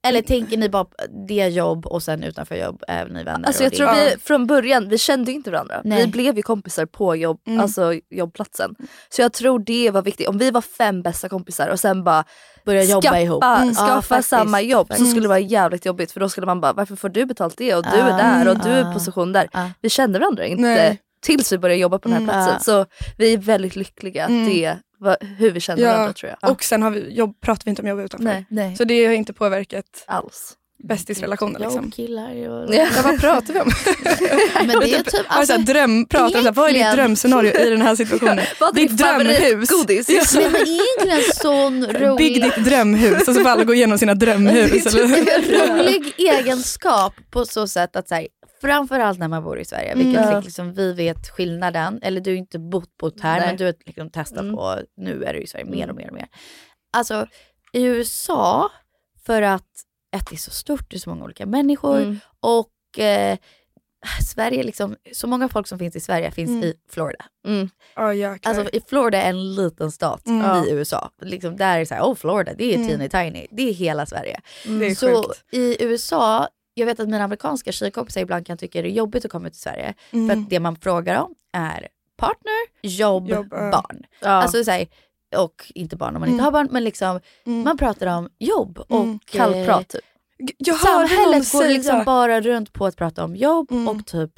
Eller tänker ni bara det jobb och sen utanför jobb är ni vänner? Alltså jag tror det... vi från början, vi kände ju inte varandra. Nej. Vi blev ju kompisar på jobb, Mm. alltså jobbplatsen. Så jag tror det var viktigt. Om vi var fem bästa kompisar och sen bara börja jobba skaffa, ihop. mm. skaffa ja, faktiskt, samma jobb faktiskt. så skulle det vara jävligt jobbigt. För då skulle man bara, varför får du betalt det och du Ah, är där och du är ah, i position där. ah. Vi kände varandra inte Nej. tills vi började jobba på den här Mm. platsen. Ah. Så vi är väldigt lyckliga att Mm. det var hur vi kände Ja. varandra, tror jag. Och sen har vi, jobb, pratar vi inte om jobb utanför. Nej. Nej. Så det har inte påverkat Alls. bästisrelationer liksom. Jobbkillar och... Ja, vad pratar vi om? Men det är typ... Alltså, dröm, pratar om, så här, vad är ditt egentligen- drömscenario i den här situationen? Vad är Ditt ditt drömhus. favoritgodis? Ja. Nej, men egentligen en sån rolig... Bygg ditt drömhus och så får alla gå igenom sina drömhus. Eller? rolig egenskap på så sätt att så här, framförallt när man bor i Sverige, vilket Mm. liksom, vi vet skillnaden, eller du har inte bott bott här Nej. men du har liksom testat Mm. på, nu är du i Sverige mer och mer och mer. Alltså i U S A, för att ett, det är så stort, det är så många olika människor Mm. och eh, Sverige liksom, så många folk som finns i Sverige finns Mm. i Florida. Mm. Oh, jäklar. Alltså i Florida är en liten stat Mm. i U S A. Liksom, där är det så här, oh Florida, det är Mm. teeny tiny, det är hela Sverige. det är Så sjukt. i U S A, jag vet att mina amerikanska tjejkompisar ibland kan tycka det är jobbigt att komma till Sverige. Mm. För att det man frågar om är partner, jobb, Jobb, ja. barn. Ja. Alltså så här, och inte barn om man inte Mm. har barn, men liksom Mm. man pratar om jobb och Mm. Kallprat typ. G- Jag hörde någon samhället går säga... liksom bara runt på att prata om jobb Mm. och typ,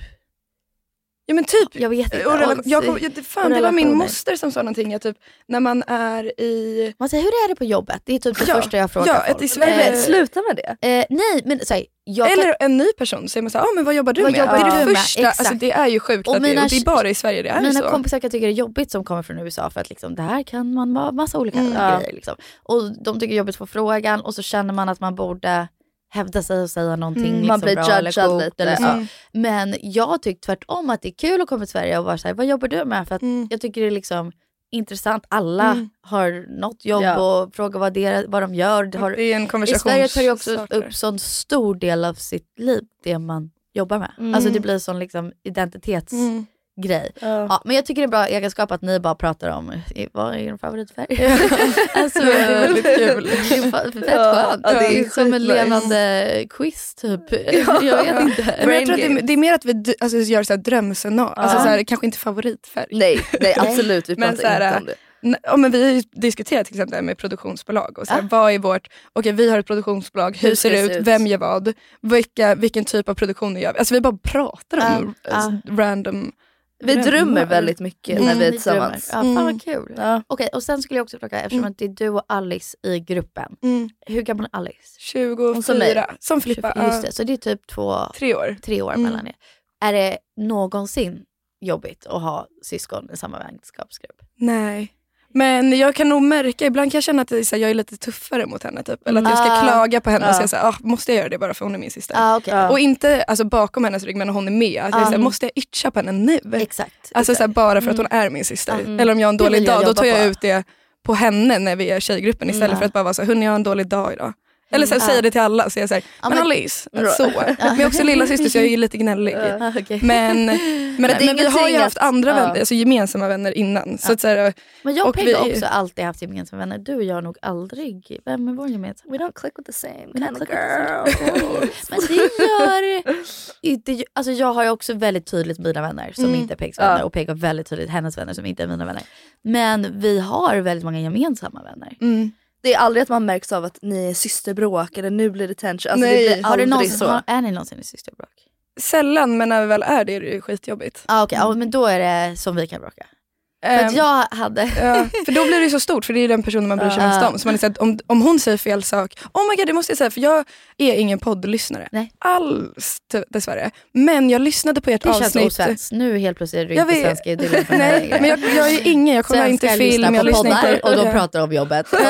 Ja men typ. jag vet inte. Och rela- och- jag kom, jag, fan, och det var min relationer. moster som sa någonting. Att typ, när man är i... Man säger, hur är det på jobbet? Det är typ det Ja, första jag frågar ja, folk. att i Sverige- Men sluta med det. Eh, nej, men så här, jag kan, Eller en ny person säger man såhär, ah, men vad jobbar du Vad med? jobbar det är du det med? första, Exakt. alltså, det är ju sjukt Och att det, mina och det är bara i Sverige det är mina så. kompisar kan tycka det är jobbigt som kommer från U S A för att liksom, det här kan man vara massa olika Mm. grejer. Liksom. Och de tycker det är jobbigt att få frågan och så känner man att man borde hävda sig och säga någonting Mm, liksom, man blir bra eller judgad coolt. lite. Eller så. Mm. Men jag tycker tvärtom att det är kul att komma till Sverige och vara såhär, vad jobbar du med? För att Mm. jag tycker det är liksom intressant. Alla Mm. har något jobb Ja. och frågar vad, det, vad de gör. Det har, Det är en I konversation. Sverige tar ju också upp sån stor del av sitt liv, det man jobbar med. Mm. Alltså det blir sån liksom identitetsgrej. Mm. Ja. Ja, men jag tycker det är bra egenskap att ni bara pratar om i- vad är din favoritfärg? Alltså, Det är väldigt kul. Det är fa- fett Ja, skönt. ja, det, det är är som en skitnice. levande quiz typ. Jag vet inte. Men jag tror att det, är- det är mer att vi d- alltså, gör så här drömscenario. Alltså, Ja. så här, kanske inte favoritfärg. Nej, nej absolut, vi Men pratar så här, inte om det. N- Ja, men vi har ju diskuterat till exempel det här med produktionsbolag. Och så här, Ja. Vad är vårt, okej vi har ett produktionsbolag, hur, Hur ser ska det det ut, se ut? vem gör vad, vilka, vilken typ av produktioner gör vi? Alltså vi bara pratar om Ja, alltså, random Vi drömmer drömmar. väldigt mycket Mm. när vi är Ni tillsammans. drömmer. Ja, fan Mm. vad kul. Ja. Okej, och sen skulle jag också fråga, eftersom Mm. att det är du och Alice i gruppen. Mm. Hur gammal är Alice? tjugofyra, som mig. som Filippa. Just ja, det, så det är typ två, tre år. tre år Mm. mellan er. Är det någonsin jobbigt att ha syskon i samma vänskapsgrupp? Nej. Men jag kan nog märka, ibland kan jag känna att det är så här, jag är lite tuffare mot henne. Typ. Eller att jag ska Ah. klaga på henne och Ja. säga så här, ah, måste jag göra det bara för hon är min syster? Ah, okay. Ja. Och inte alltså, bakom hennes rygg men när hon är med. Att jag är så här, Ah. måste jag itcha på henne nu? Exakt. Alltså så här, exakt. bara för att hon är min syster. Mm. Eller om jag har en Det dålig vill jag dag, då jobba tar jag på. ut det på henne när vi är tjejgruppen istället Mm. för att bara vara så här, hörni jag har en dålig dag idag. Eller så här, Mm. säger det till alla, så jag säger Ja, men men- Alice, så. Men jag är också lilla syster så jag är ju lite gnällig. Ah, okay. Men, men, det men, är vi har ju ingenting haft att- andra ja. vänner, alltså gemensamma vänner innan. Så att, så här, Men jag och och Peg vi- har också alltid haft gemensamma vänner. Du och jag har nog aldrig. Vem är vår gemensamma? We don't click with the same We don't kind of click with the girl. Men det gör inte... Alltså jag har ju också väldigt tydligt mina vänner som Mm. inte är Pegs vänner. Ja. Och Peg har väldigt tydligt hennes vänner som inte är mina vänner. Men vi har väldigt många gemensamma vänner. mm. Det är aldrig att man märks av att ni är systerbråk eller nu blir det tension. Alltså Nej. det blir Har du aldrig någonsin, så. har, är ni någonsin i systerbråk? Sällan, men när vi väl är det är det ju skitjobbigt. Ah, Okej, okay. ja, men då är det som vi kan bråka. För att Ehm, jag hade... Ja, för då blir det ju så stort, för det är den personen man bryr sig Ja. mest om. Så man är så här, om, om hon säger fel sak, oh my god det måste jag säga, för jag är ingen poddlyssnare. Nej. Alls ty- dessvärre. Men jag lyssnade på ert Det känns avsnitt. osvenskt. Nu helt plötsligt är du Jag inte vet. svensk idyll för Nej, men jag, jag är ingen, jag kollar inte Svenskar film, jag lyssnar på lyssnar poddar inte. och de pratar om jobbet. Och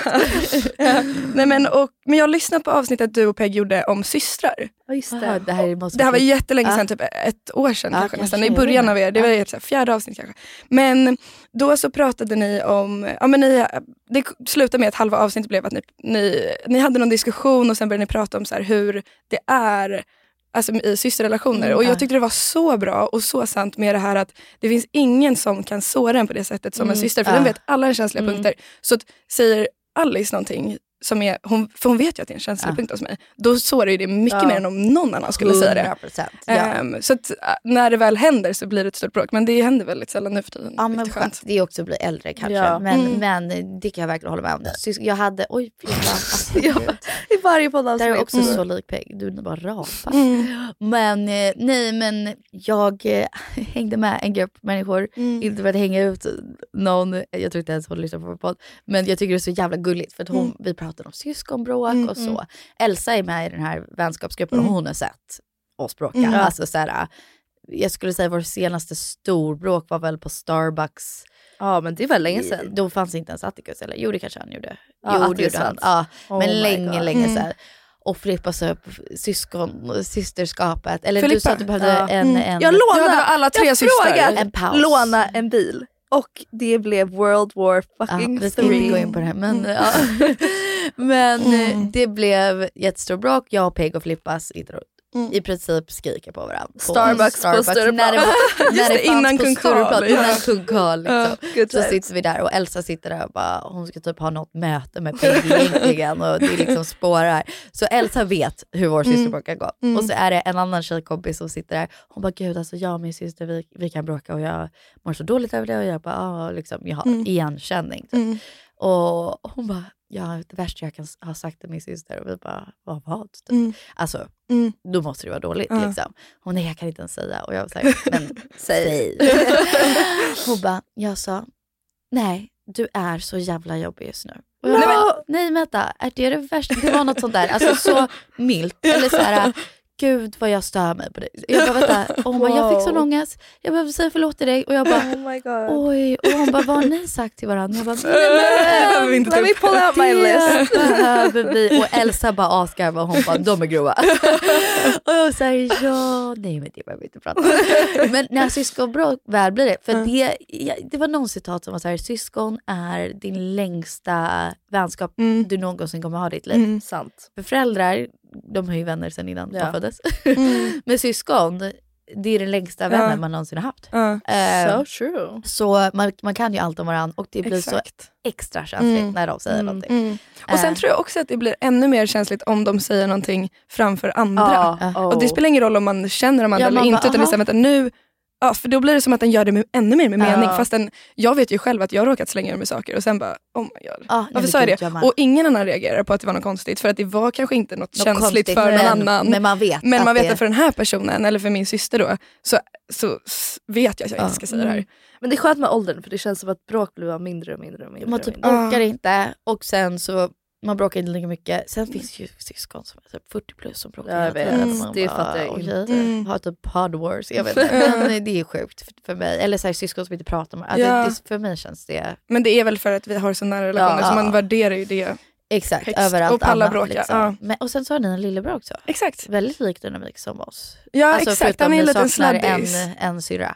Ja. Nej, men, och, men jag lyssnade på avsnittet du och Peg gjorde om systrar. Ja, just Aha, det. det här måste Det här var jättelänge Ja. sedan, typ ett år sedan Ja, kanske, kanske, nästan, i jag början vet av er. Det inte. var ert så här, fjärde avsnitt kanske. Men då så pratade ni om, ja men ni, det slutade med att halva avsnittet blev att ni, ni, ni hade någon diskussion och sen började ni prata om så här, hur det är alltså, i systerrelationer. Mm, och ja. jag tyckte det var så bra och så sant med det här att det finns ingen som kan såra en på det sättet som Mm, en syster, för ja. den vet alla känsliga Mm. punkter. Så att, säger Alice någonting som är, hon, för hon vet ju att det är en känslig ja. punkt hos mig. Då sårar ju det mycket ja. mer än om någon annan skulle säga det. hundra procent, ja. um, så att, när det väl händer så blir det ett stort bråk. Men det händer väldigt sällan nu för tiden. Ja, men skönt. Det är också att bli äldre kanske. Ja. Men, mm. men det kan jag verkligen hålla med om. Så jag hade, oj, alltså, ja, i varje podd. Det är också mm. så lik Peg. Du bara rapar. Mm. Men nej, men jag äh, hängde med en grupp människor. Mm. Inte för att hänga ut någon. Jag tror inte ens hon lyssnar på vår podd. Men jag tycker det är så jävla gulligt. För att hon, mm. vi pratar om syskonbråk mm. och så. Elsa är med i den här vänskapsgruppen mm. och hon har sett oss bråka. Mm. Alltså såhär, jag skulle säga vår senaste storbråk var väl på Starbucks. Ja, men det var länge sedan. Då fanns inte ens Atticus, eller? Jo, det kanske han gjorde. Ja, jo, det gjorde han. Ja, oh men länge, God. länge mm. sedan. Och Filippa sa upp syskon, systerskapet. Eller Filippa. du sa att du behövde ja. en, mm. en... Jag lånade, ja, alla tre jag systrar. En paus. Låna en bil. Och det blev World War fucking ja, vi ska inte gå in på det här. Men, mm. ja. men mm. det blev jättestor bråk. Jag och Peg och Filippas intro. Mm. I princip skriker på varandra. På Starbucks, Starbucks på när det, var, när det, det innan Kung Karl. Innan Kung Karl liksom. ja, så sitter vi där och Elsa sitter där och bara, hon ska typ ha något möte med Peg egentligen och det liksom spårar. Så Elsa vet hur vår syster mm. kan gå. Mm. Och så är det en annan tjejkompis som sitter där. Hon bara, gud alltså jag och min syster vi, vi kan bråka och jag mår så dåligt över det och jag bara, ah, liksom, jag har mm. igenkänning. Typ. Mm. Och hon bara, ja, det värsta jag kan ha sagt till min syster. Och vi bara, vad vad? Typ. Mm. Alltså, mm. då måste det vara dåligt mm. liksom. Hon, nej jag kan inte ens säga. Och jag var såhär, men säg. Hon bara, jag sa, nej, du är så jävla jobbig just nu. Och jag bara, nej vänta, är det det värsta? Det var något sånt där, alltså så milt. Eller såhär, gud vad jag stör mig på dig. Jag bara, vänta, och hon bara, jag fick sån ångest. Jag behöver säga förlåt till dig. Och jag bara, oh my God. Oj. Och hon bara, vad har ni sagt till varandra? Jag bara, nej, let me pull out my list. Behöver vi. Och Elsa bara asgarva och hon bara, de är grova. Och jag säger, ja, nej men det behöver vi inte prata om. Men när syskonbråk väl blir det. För mm. det, det var någon citat som var så här, syskon är din längsta vänskap mm. du någonsin kommer ha i ditt liv. Mm. Sant. För föräldrar, de har ju vänner sedan innan ja. de föddes. Mm. Men syskon, det är den längsta vännen ja. man någonsin har haft. Uh. Uh, so true. Så man, man kan ju allt om varandra och det blir Exakt. så extra känsligt mm. när de säger mm. någonting. Mm. Och sen uh. tror jag också att det blir ännu mer känsligt om de säger någonting framför andra. Uh. Uh. Och det spelar ingen roll om man känner de andra ja, eller inte. Bara, utan det är vänta, nu... Ja, för då blir det som att den gör det med, ännu mer med mening. Uh. Fast den, jag vet ju själv att jag har råkat slänga med saker och sen bara, oh my God. Uh, Varför sa jag det? Jag och ingen annan reagerar på att det var något konstigt. För att det var kanske inte något, något känsligt för någon men, annan. Men man vet, men att, man vet det... att för den här personen, eller för min syster då, så, så vet jag att jag uh. inte ska säga det här. Men det är skönt med åldern, för det känns som att bråk blir mindre och mindre och mindre. Man typ orkar uh. inte, och sen så man bråkar inte lika mycket. Sen mm. finns ju syskon som är typ fyrtio plus som bråkar. Jag vet, mm. det fattar jag inte. Okay, mm. Har typ pod wars, jag vet inte. Men det är sjukt för mig. Eller så här, syskon som inte pratar med. Alltså, ja. det, för mig känns det... Men det är väl för att vi har så nära relationer, ja. så man värderar ju det. Exakt, högst. överallt och alla annat. Bråka, liksom. ja. Men, och sen så har ni en lillebror också. Exakt. Väldigt lik dynamik som oss. Ja, alltså, exakt. Han är en liten sladdis. En, en syra.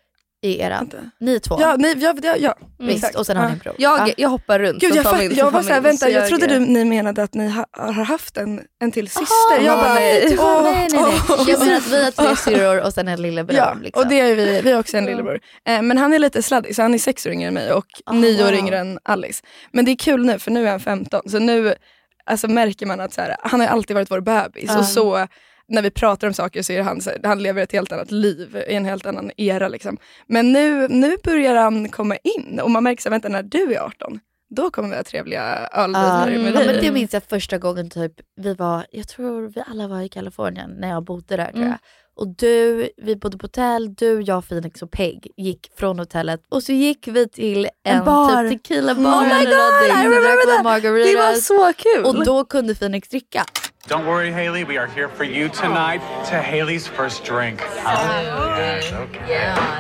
I era. Ni två. Ja, ni, ja, ja, ja. Mm. Visst, och sen har ja. ni en bror. Jag, jag hoppar runt. Gud, jag, fatt, jag, jag var såhär, vänta, jag, jag trodde du, ni menade att ni ha, har haft en, en till syster. Oh, jag bara, nej, oh, nej, nej, nej. Oh, jag menar att vi har tre syrror och sen en lillebror. Ja, liksom. och det är vi, vi har också en lillebror. Eh, men han är lite sladdig, så han är sex år yngre än mig och oh, nio år wow. yngre än Alice. Men det är kul nu, för nu är han femton. Så nu alltså, märker man att så här, han har alltid varit vår bebis. Uh. Och så... när vi pratar om saker så är han så, han lever ett helt annat liv i en helt annan era liksom. Men nu, nu börjar han komma in och man märker så, vänta, när du är arton då kommer vi ha trevliga ölbitar uh, med dig. Ja, men det minns jag första gången typ vi var, jag tror vi alla var i Kalifornien när jag bodde där tror jag. Mm. Och du, vi bodde på hotell, du, jag, Phoenix och Peg gick från hotellet och så gick vi till en, en bar. typ tequila-bar. Oh my God, I remember that. Det var så kul. Och då kunde Phoenix dricka. Don't worry, Haley. We are here for you tonight to Haley's first drink. Oh, yes, okay. Yeah.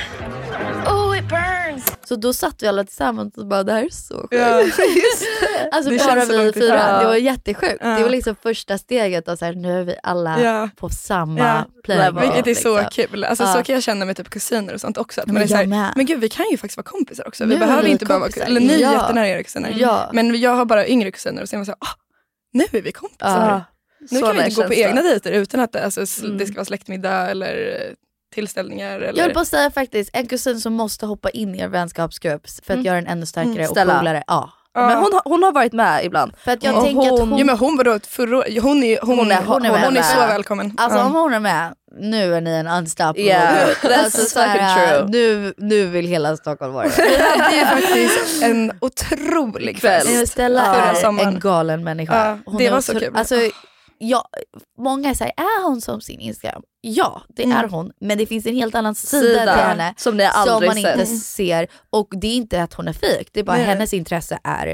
Oh, it burns. Så då satt vi alla tillsammans och bara, det här är så sjukt. Ja. Alltså det bara vi fyra. Ja. Det var jättesjukt. Ja. Det var liksom första steget och så här, nu är vi alla ja. på samma ja. playboy. Vilket är liksom. så kul. Alltså ja. så kan jag känna med typ kusiner och sånt också. Att men, man är så här, men gud, vi kan ju faktiskt vara kompisar också. Vi nu behöver vi inte bara vara eller ni ja. jättenära era kusiner. Ja. Men jag har bara yngre kusiner och så är man så här, ah, nu är vi kompisar. Ja. Nu så kan vi inte gå på egna dejter utan att det, alltså, mm. det ska vara släktmiddag eller tillställningar. Eller... Jag vill bara säga faktiskt, en kusin som måste hoppa in i er vänskapsgrupp för att mm. göra den ännu starkare mm. och coolare. Ja. Men hon, hon har varit med ibland. För att jag och tänker hon, att hon... Ja, men hon var då förra, hon är, hon, hon är, hon är, hon är så välkommen. Alltså ja. om hon är med, nu är ni en unstoppable. Yeah, that's alltså, så här, true. Nu, nu vill hela Stockholm vara det. Vi hade ju faktiskt en otrolig kväll. Stella är en galen människa. Ja, hon det var så, så kul. Alltså, ja, många säger, är hon som sin Instagram? Ja, det mm. är hon. Men det finns en helt annan sida, sida till henne som, ni aldrig som man sett. inte ser. Och det är inte att hon är fake. Det är bara Nej. hennes intresse är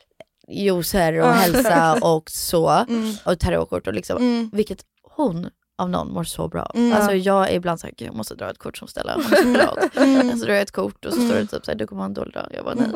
juicer och hälsa och så. Mm. Och terrorkort och liksom. Mm. Vilket hon av någon mår så bra. Mm. Alltså jag är ibland såhär, jag måste dra ett kort som Stella. Hon är så glad. Mm. Så drar jag ett kort och så står det typ såhär, du kommer ha en dålig dag. Jag bara nej.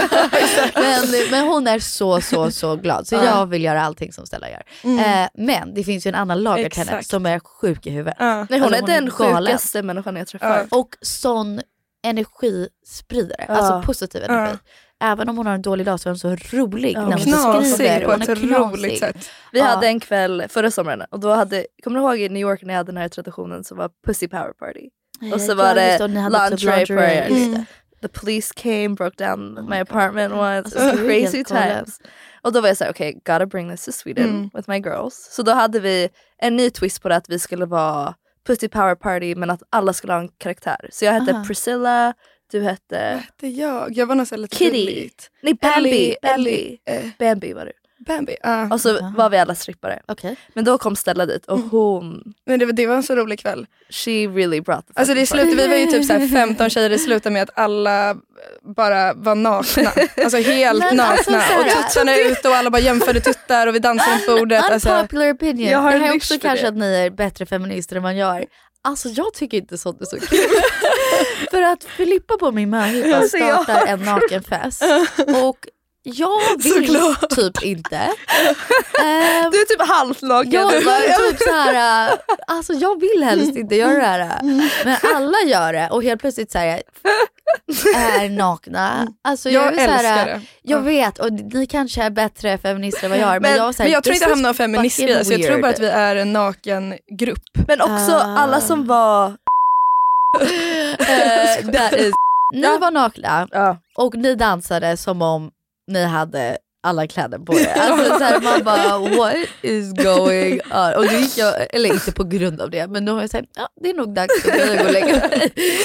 men, men hon är så så så glad. Så jag vill göra allting som Stella gör. Mm. Eh, men det finns ju en annan lager till henne som är sjuk i huvudet. Uh. Nej, hon alltså, är hon den är sjukaste människan jag träffar. Uh. Och sån energispridare. Uh. Alltså positiv energi. Uh. Även om hon har en dålig dag så är hon så rolig ja, när hon knasig skriver. På hon ett är roligt sätt. Vi ja. hade en kväll förra sommaren och då hade, kommer du ihåg i New York när jag hade den här traditionen som var Pussy Power Party? Ja, och så var det lingerie prayer. Mm. The police came, broke down oh my apartment once. Alltså, crazy times. Och då var jag såhär, okej, okay, gotta bring this to Sweden mm. with my girls. Så då hade vi en ny twist på det att vi skulle vara Pussy Power Party men att alla skulle ha en karaktär. Så jag hette uh-huh. Priscilla. Du hette... Vad hette jag? Jag var nog så lite Kitty. Roligt. Nej, Bambi. Ellie, Bambi. Ellie, eh. Bambi var du. Bambi, uh. Och så uh-huh. var vi alla strippare. Okay. Men då kom Stella dit och hon... Men det, det var en så rolig kväll. She really brought the Alltså det slutade, vi var ju typ så här femton tjejer, det slutade med att alla bara var nakna. Alltså helt men, nakna. Alltså, och tuttarna ute och alla bara jämförde tuttar och vi dansade runt bordet. Unpopular alltså. opinion. Jag har det här också kanske det. Att ni är bättre feminister än man gör. Alltså jag tycker inte sånt är så kul. För att Filippa på min möhippa startar en nakenfest. Och jag vill typ inte. um, du är typ halvt naken. Jag var typ så här, alltså jag vill helst inte göra det här. Men alla gör det och helt plötsligt så här, är nakna. Alltså jag, jag älskar här, det. Jag vet och ni kanske är bättre feminister än vad jag är. Men, men, jag, så här, men jag tror inte det hamnar feminister i, så jag tror bara att vi är en naken grupp. Men också uh. alla som var uh, that is... Ni ja. var nakna uh. och ni dansade som om ni hade alla kläder på er. Alltså så här, man bara, what is going on? Och då gick jag, eller inte på grund av det, men då har jag sagt, ja det är nog dags för mig att gå och lägga mig.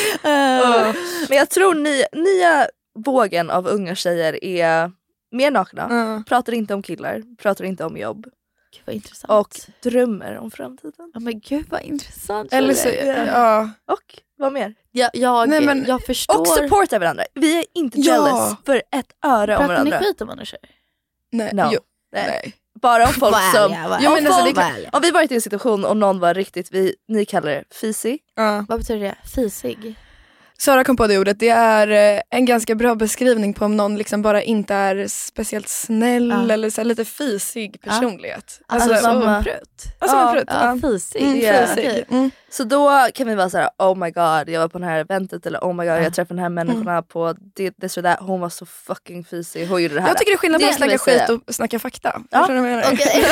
Uh. Men jag tror ni, nya vågen av unga tjejer är mer nakna, uh. pratar inte om killar, pratar inte om jobb. Gud vad intressant. Och drömmer om framtiden. Ja men gud vad intressant. Eller så, ja. Och vad mer? Ja, jag, Nej, men, jag förstår. Och supporta varandra. Vi är inte ja. jealous för ett öre pratar om varandra. Pratar ni skit om andra tjejer? Nej. No. Jo. Nej. Nej. Bara om folk som... Jo, men alltså, folk, om vi varit i en situation och någon var riktigt, vi, ni kallar det fisig. Uh. Vad betyder det? Fisig? Sara kom på det ordet. Det är en ganska bra beskrivning på om någon liksom bara inte är speciellt snäll uh. eller så här, lite fisig personlighet. Uh. Alltså, alltså som en prutt. Alltså uh. en prutt. Uh. Uh. Fisig. Mm, yeah. fisig. Okay. Mm. Så då kan vi vara så här: oh my god, jag var på det här eventet, eller oh my god, uh. jag träffade den här människorna mm. på det, det så där. Hon var så fucking fisig. Hon gjorde det här. Jag tycker det är skillnad på att snacka skit och snacka fakta. Ja. Okay.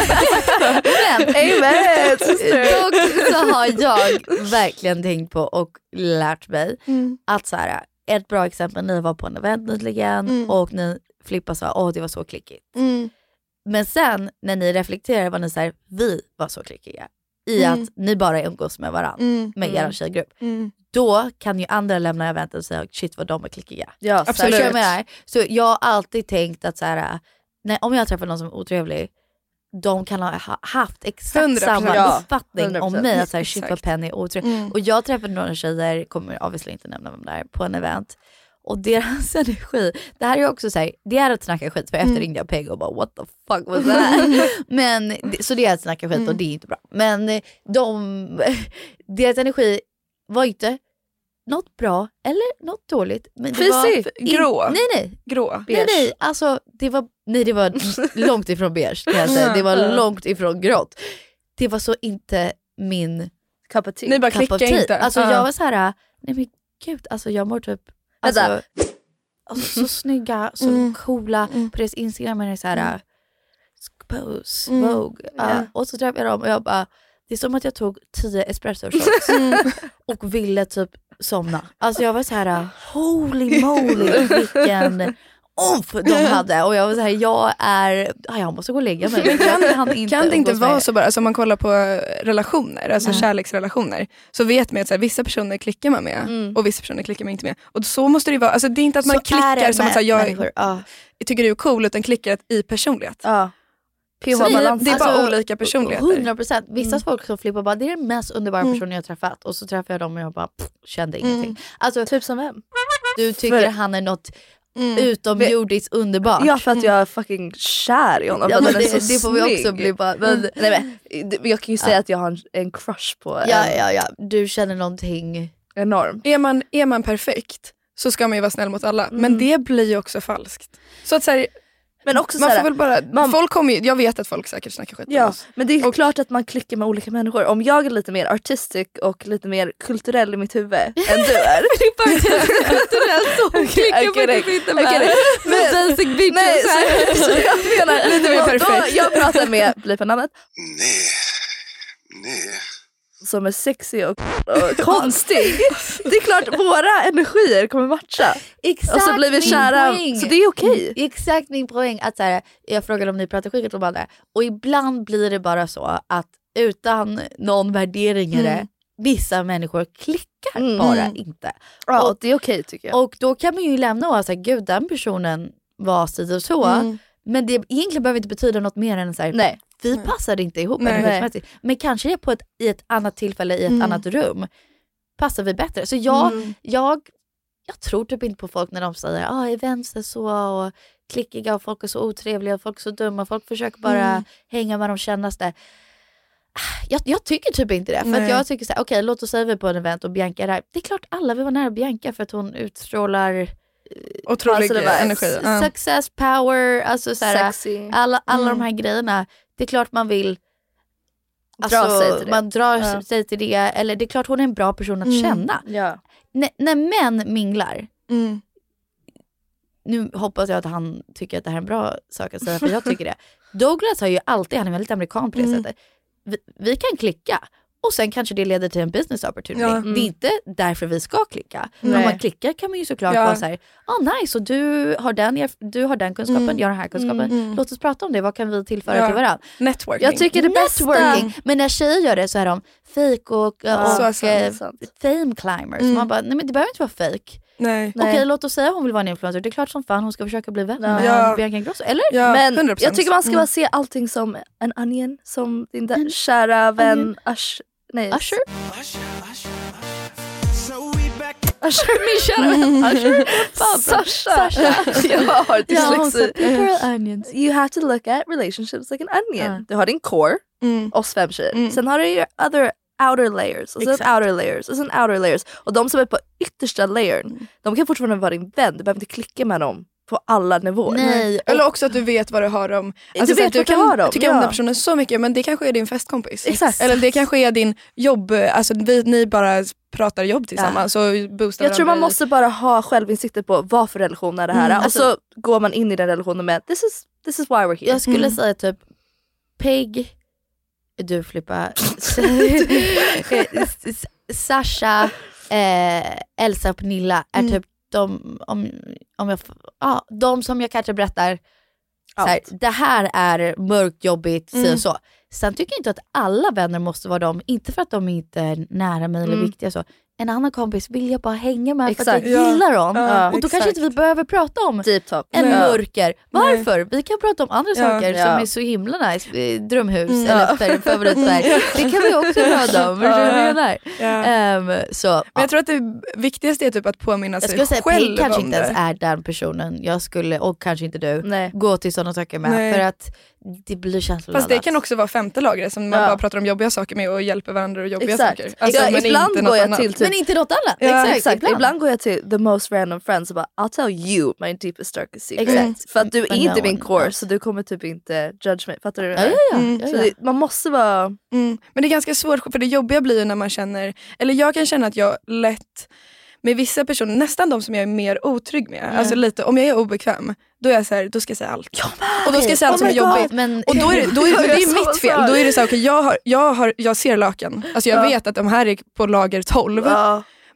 Men, amen, dock så har jag verkligen tänkt på och lärt mig mm. att så här, ett bra exempel, ni var på en event nyligen mm. och ni flippade så, åh det var så klickigt. Mm. Men sen när ni reflekterar var ni så här, vi var så klickiga i mm. att ni bara umgås med varandra mm. med er tjejgrupp. Mm. Då kan ju andra lämna eventet och säga, shit vad de är klickiga. Ja, absolut. Så jag, så jag har alltid tänkt att så här, när, om jag träffar någon som är otrevlig, de kan ha haft exakt samma ja, uppfattning hundra procent om mig. Att så här, shit vad Penny är otrevlig. Mm. Och jag träffade några tjejer, kommer obviously inte nämna vem där, på en event. Och deras energi, det här är också så här, det är att snacka skit. För efter mm. ringde jag Peg och bara, what the fuck was that? Men, så det är att snacka skit mm. och det är inte bra. Men de, deras energi var inte något bra eller något dåligt. Men det var in, grå. Nej nej. Grå. Nej nej, alltså det var, nej, det var långt ifrån beige. Kan jag säga. Det var långt ifrån grått. Det var så inte min cup of tea. Ni bara klickade inte. Alltså uh. jag var så här, nej men gud, alltså jag mår typ alltså, alltså så snygga, så mm. coola mm. på deras Instagram är det så här mm. Pose, mm. Vogue. Uh, yeah. Och så träffade jag dem och jag bara, det är som att jag tog tio espresso shots mm. och ville typ somna. Alltså jag var så här, holy moly, vilken omf de hade. Och jag var så här, jag är, jag måste gå och lägga mig. Kan, han inte kan det inte vara så bara, alltså om man kollar på relationer, alltså mm. kärleksrelationer, så vet man att så här, vissa personer klickar man med mm. och vissa personer klickar man inte med. Och så måste det ju vara, alltså det är inte att man så klickar som att så här, jag, uh. jag tycker du är cool, utan klickar i personlighet. Uh. Det, det är bara alltså, olika personligheter. hundra procent. Vissa mm. folk som flippar bara, det är den mest underbara mm. personen jag träffat. Och så träffar jag dem och jag bara pff, kände ingenting. Mm. Alltså, typ som vem? Du tycker För... han är något mm. utomjordiskt underbart. Ja, för att jag är fucking kär i honom. Ja, men det, det, det får vi också bli bara. Men... Mm. Nej, men, jag kan ju säga ja. att jag har en, en crush på ja, en... ja, ja. Du känner någonting enormt. Är man, är man perfekt så ska man ju vara snäll mot alla. Mm. Men det blir ju också falskt. Så att så här, men också man får väl bara, man, folk kommer ju, jag vet att folk säkert snackar skit ja, om oss. Men det är och, klart att man klickar med olika människor. Om jag är lite mer artistic och lite mer kulturell i mitt huvud än du är. Kulturell så klickar man inte med. Men basic bitches. Nej, så, så jag menar lite mer perfekt. Jag pratar med, bli på namnet. Nej, nej. Som är sexy och, och konstig. Det är klart våra energier kommer matcha. Exakt, och så blir vi kära. Poäng. Så det är okej. Okay. Exakt min poäng. Att så här, jag frågade om ni pratar skit om andra. Och ibland blir det bara så att utan någon värdering är det mm. vissa människor klickar mm. bara inte. Ja, och det är okej okay, tycker jag. Och då kan man ju lämna och säga, gud den personen var så och så. Mm. Men det egentligen behöver inte betyda något mer än så här, nej. Vi passade inte ihop. Nej. Men kanske det på ett, i ett annat tillfälle i ett mm. annat rum passar vi bättre. Så jag, mm. jag, jag tror typ inte på folk när de säger ah, events är så och klickiga och folk är så otrevliga och folk är så dumma. Folk försöker bara mm. hänga med de kännaste. Jag, jag tycker typ inte det. För att jag tycker så här, okej okay, låt oss säga vi på en event och Bianca är där. Det är klart alla vill vara nära Bianca för att hon utstrålar otrolig energi. Success, power, alltså så här, sexy. alla, alla mm. de här grejerna. Det är klart man vill alltså, dra sig till det. Man drar ja. sig till det. Eller det är klart hon är en bra person att mm. känna. Ja. N- när män minglar. Mm. Nu hoppas jag att han tycker att det här är en bra sak att säga. För jag tycker det. Douglas har ju alltid, han är väldigt amerikan på det mm. sättet. Vi, vi kan klicka. Och sen kanske det leder till en business opportunity. Ja. Mm. Det är inte därför vi ska klicka. Men om man klickar kan man ju såklart ja. vara så här, ah nice, och du har den, du har den kunskapen, mm. jag har den här kunskapen. Mm. Låt oss prata om det, vad kan vi tillföra ja. till varandra? Networking. Jag tycker det Networking. bästa. Men när tjejer gör det så är de fake och, ja. och, och äh, fame climbers. Mm. Man bara, nej men det behöver inte vara fake. Nej. Okej, okay, låt oss säga att hon vill vara en influencer. Det är klart som fan hon ska försöka bli vän med ja. Bianca Ingrosso, eller? Ja, men hundra procent. jag tycker man ska mm. se allting som en onion, som din mm. kära vän Ash. Nej. Usher? Usher, min kära Usher. Sasha. Sasha. Jag har dyslexi. Ja, onions. You have to look at relationships like an onion. Uh. Du har din core, mm. oss fem tjejer. Mm. Sen har du your other outer layers. Och sen exactly. outer layers. Och sen outer layers. Och de som är på yttersta layern, mm. de kan fortfarande vara din vän. Du behöver inte klicka med dem på alla nivåer. Nej. Eller också att du vet vad du har dem. Alltså, du vet vad du har dem. Du tycker ja. om den personen så mycket, men det kanske är din festkompis. Exakt. Eller det kanske är din jobb, alltså vi, ni bara pratar jobb tillsammans ja. och boostar. Jag tror man måste bara ha självinsikter på vad för relation är det här. Mm. Och alltså, så går man in i den relationen med this is, this is why we're here. Jag skulle mm. säga typ Peg, du flippar Sasha, eh, Elsa och Pernilla är mm. typ de, om, om jag, ja, de som jag kanske berättar så här, det här är mörkt, jobbigt, mm. så. Sen tycker jag inte att alla vänner måste vara dem, inte för att de inte är nära mig eller mm. viktiga så. En annan kompis vill jag bara hänga med exakt. För att jag gillar dem. Ja, och då exakt. kanske inte vi behöver prata om Deep top. en ja. mörker. Varför? Nej. Vi kan prata om andra ja. saker ja. som är så himla nice. Drömhus mm. eller ja. favoritfärg. Det kan vi också prata om. Ja. Ja. Um, så, Men jag tror att det viktigaste är typ att påminna sig själv. Jag skulle säga Peg kanske om inte det. ens är den personen jag skulle, och kanske inte du, Nej. gå till sådana saker med. Nej. För att det blir känsloladdat. Fast det kan också vara femte lagret som man ja. bara pratar om jobbiga saker med och hjälper varandra och jobbiga exakt. saker. Alltså, ja, men ibland inte går jag annat. till typ, men inte något annat. Ja. Exakt. Exakt. Ibland. Ibland går jag till the most random friends och bara I'll tell you my deepest darkest secret. Mm. För att du är Men inte no min one, core ja. så du kommer typ inte judge mig. Fattar du det? Ja, ja, ja. Mm. ja, så ja. det, man måste vara mm. Men det är ganska svårt, för det jobbiga blir ju när man känner, eller jag kan känna att jag lätt med vissa personer, nästan de som jag är mer otrygg med, mm. alltså lite, om jag är obekväm då är jag så här, då ska jag säga allt. Ja, och då ska jag säga allt oh som är God, jobbigt. men... Och då är det, då är, men det är mitt fel. Då är det så här, okay, jag, har, jag, har, jag ser laken. Alltså jag ja. vet att de här är på lager tolv. Ja.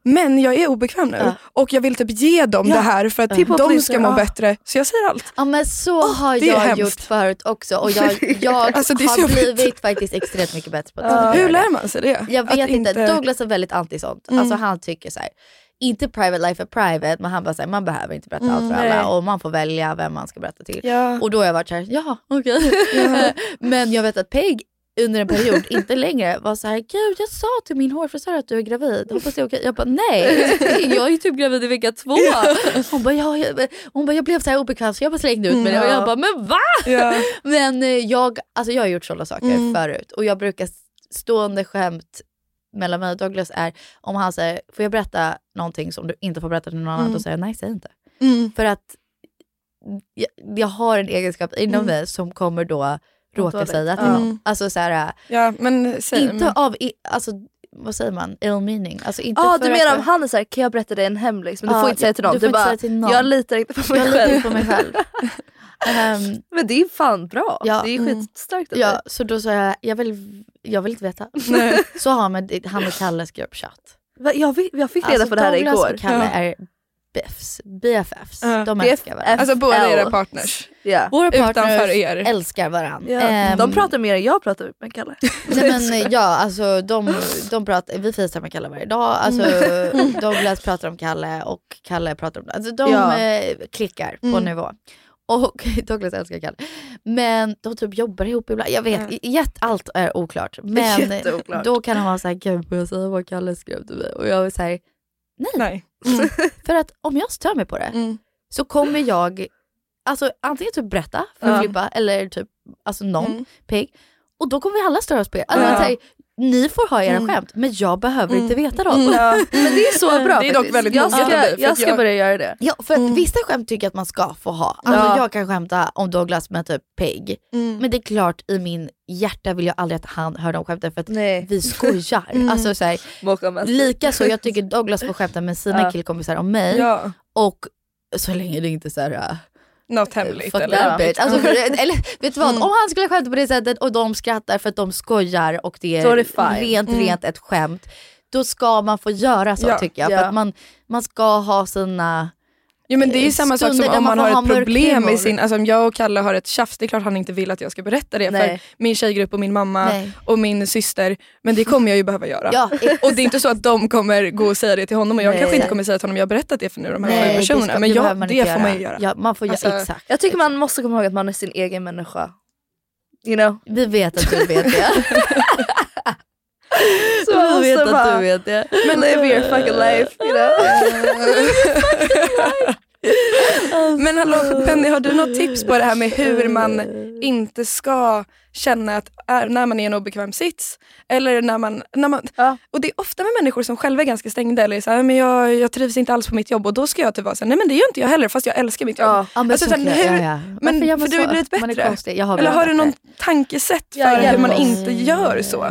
Men jag är obekväm nu. Ja. Och jag vill typ ge dem ja. det här för att ja. de ska må ja. bättre. Så jag säger allt. Ja men så oh, har jag hemskt. gjort förut också. Och jag, jag alltså, har blivit faktiskt extremt mycket bättre på det. Ja. Hur lär man sig det? Jag vet inte. inte. Douglas är väldigt anti sånt. Mm. Alltså han tycker så här. Inte private life är private, men han bara säger man behöver inte berätta mm, allt för alla och man får välja vem man ska berätta till. Ja. Och då har jag varit så här, ja okej. Okay. Ja. Men jag vet att Peg under en period, inte längre, var så här, gud jag sa till min hårfrisör att du är gravid. Hoppas det är okej. Jag bara nej, jag är typ gravid i vecka två. Hon bara, ja, jag, hon bara jag blev så här obekväm så jag bara slängde ut med det. Och jag bara, men va? Ja. Men jag, alltså jag har gjort sådana saker mm. förut. Och jag brukar stående skämt mellan mig och Douglas är om han säger, får jag berätta någonting som du inte får berätta till någon annan? Mm. Då säger jag, nej säg inte. Mm. För att jag, jag har en egenskap inom mm. mig som kommer då råka säga till mm. någon. Alltså så här, ja, men, säg, inte men... av, alltså vad säger man, ill meaning. Alltså inte ah, för du menar om han är så här, kan jag berätta dig en hemlis? Men ah, du får inte säga till någon. Du får du inte bara, säga till någon. Jag litar inte på mig jag själv. Litar på mig själv. um, men det är fan bra. Ja, det är skitstarkt. Mm. Ja, så då sa jag, jag vill, jag vill inte veta. Nej. Så har man, han och Kalles gruppchatt. Jag, jag fick reda alltså, på det här Douglas igår. Och Kalle ja. är B Fs, B F Fs. Uh, de B F älskar varandra. Alltså båda era partners. Yeah. Våra partners utanför er. älskar varandra. Yeah. Um, de pratar mer än jag pratar med Kalle. Nej men ja, alltså de, de pratar, vi fisar med Kalle varje dag. Alltså Douglas pratar om Kalle och Kalle pratar om, alltså de ja. eh, klickar på mm. nivå. Och Douglas älskar Kalle. Men de typ jobbar ihop ibland. Jag vet, mm. jätt, allt är oklart. Men Jätteoklart. Då kan han vara så här, gud får jag säga vad Kalle skrev till mig? Och jag vill säga nej. nej. Mm. För att om jag stör mig på det mm. så kommer jag alltså antingen typ berätta för ja. Filippa eller typ alltså någon mm. Peg. Och då kommer vi alla störa oss på er. Alltså, ja. säger, ni får ha era mm. skämt men jag behöver mm. inte veta dem. Mm. Ja. Men det är så bra. Det är dock väldigt jag ska, jag, jag ska jag... börja göra det. Ja, för att mm. vissa skämt tycker att man ska få ha. Alltså ja. jag kan skämta om Douglas med typ Peg. Mm. Men det är klart i min hjärta vill jag aldrig att han hör de skämten för att Nej. vi skojar. Mm. Alltså så här, lika så jag tycker Douglas får skämta med sina ja. killkompisar om mig. Ja. Och så länge det inte så här något hemligt eller? Alltså, för, eller vet du vad, mm. om han skulle skämta på det sättet och de skrattar för att de skojar och det är, är det rent mm. rent ett skämt, då ska man få göra så ja. tycker jag. Ja. För att man, man ska ha sina Jo men det är ju samma sak som om man, man har ett problem i sin, alltså om jag och Kalle har ett tjafs, det är klart han inte vill att jag ska berätta det Nej. för min tjejgrupp och min mamma Nej. och min syster, men det kommer jag ju behöva göra. Ja, och det är inte så att de kommer gå och säga det till honom och jag Nej. kanske inte kommer säga till honom, jag har berättat det för nu de här Nej, personerna, ska, men jag, det, det får man ju göra. Ja, man får alltså, exakt. Jag tycker man måste komma ihåg att man är sin egen människa. You know? Vi vet att du vet det. Så vi vet att bara, du vet det. Men live your fucking life, you know? Men hallå Penny, har du något tips på det här med hur man inte ska känna att är, när man är i en obekväm sits eller när man, när man ja. och det är ofta med människor som själva är ganska stängda eller så här, men jag, jag trivs inte alls på mitt jobb och då ska jag typ vara så här, nej men det gör inte jag heller fast jag älskar mitt jobb. Ja, ja, men alltså, så, hur, ja, ja. Men för du har blivit bättre. Jag har eller har du någon tankesätt för ja, hur man inte gör så?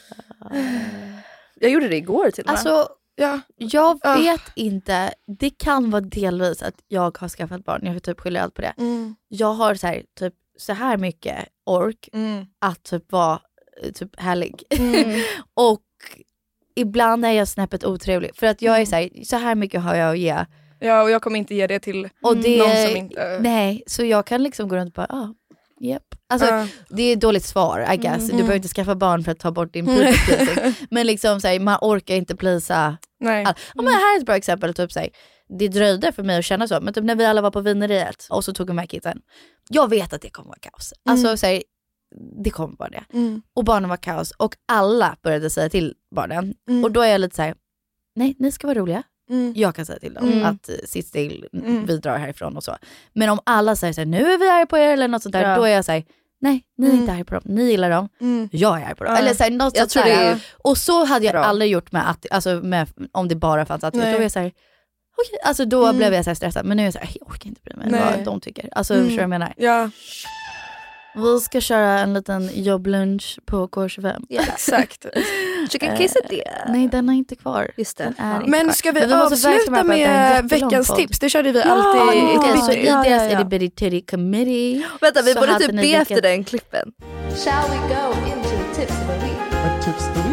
Jag gjorde det igår till och med. Alltså Ja. Jag vet uh. inte. Det kan vara delvis att jag har skaffat barn. Jag har typ skyldigt allt på det. Mm. Jag har så här, typ, så här mycket ork mm. att typ vara typ härlig. Mm. Och ibland är jag snäppet otrevlig. För att jag är så här, så här mycket har jag att ge. Ja, och jag kommer inte ge det till och det, någon som inte... Nej, så jag kan liksom gå runt och bara, ja. Ah. Yep. Alltså, uh. det är ett dåligt svar, I guess. Mm. Du behöver inte skaffa barn för att ta bort din people. Men liksom, såhär, man orkar inte plisa. Nej. All... Ja, men här är ett bra exempel. Typ, såhär, det dröjde för mig att känna så. Men typ, när vi alla var på vineriet och så tog vi med kitten. Jag vet att det kommer vara kaos. Alltså, mm. såhär, det kommer vara det. Mm. Och barnen var kaos. Och alla började säga till barnen. Mm. Och då är jag lite såhär, nej, ni ska vara roliga. Mm. Jag kan säga till dem mm. att uh, sitt still, mm. vi drar härifrån och så. Men om alla säger såhär, nu är vi arg på er eller något sånt där, ja. Då är jag såhär, nej, ni är mm. inte arg på dem, ni gillar dem, mm. jag är arg på dem. Ja. Eller såhär, något jag sånt där. Och så hade jag bra. aldrig gjort med att, alltså med, om det bara fanns att, då var jag såhär, okej, okay. Alltså då mm. blev jag så stressad. Men nu är jag såhär, jag orkar inte bry mig nej. vad de tycker. Alltså mm. förstår jag menar? Ja. Vi ska köra en liten jobblunch på K tjugofem. Ja, exakt. Chicken quesadilla. Nej, den är inte kvar. Just det. Men ska vi avsluta med veckans tips? Det körde vi alltid. Ja, okay, så i deras ja, ja. Itty Bitty Titty Committee. Vänta, vi borde typ be efter den klippen. Shall we go into the tips of the week? What tips of the week?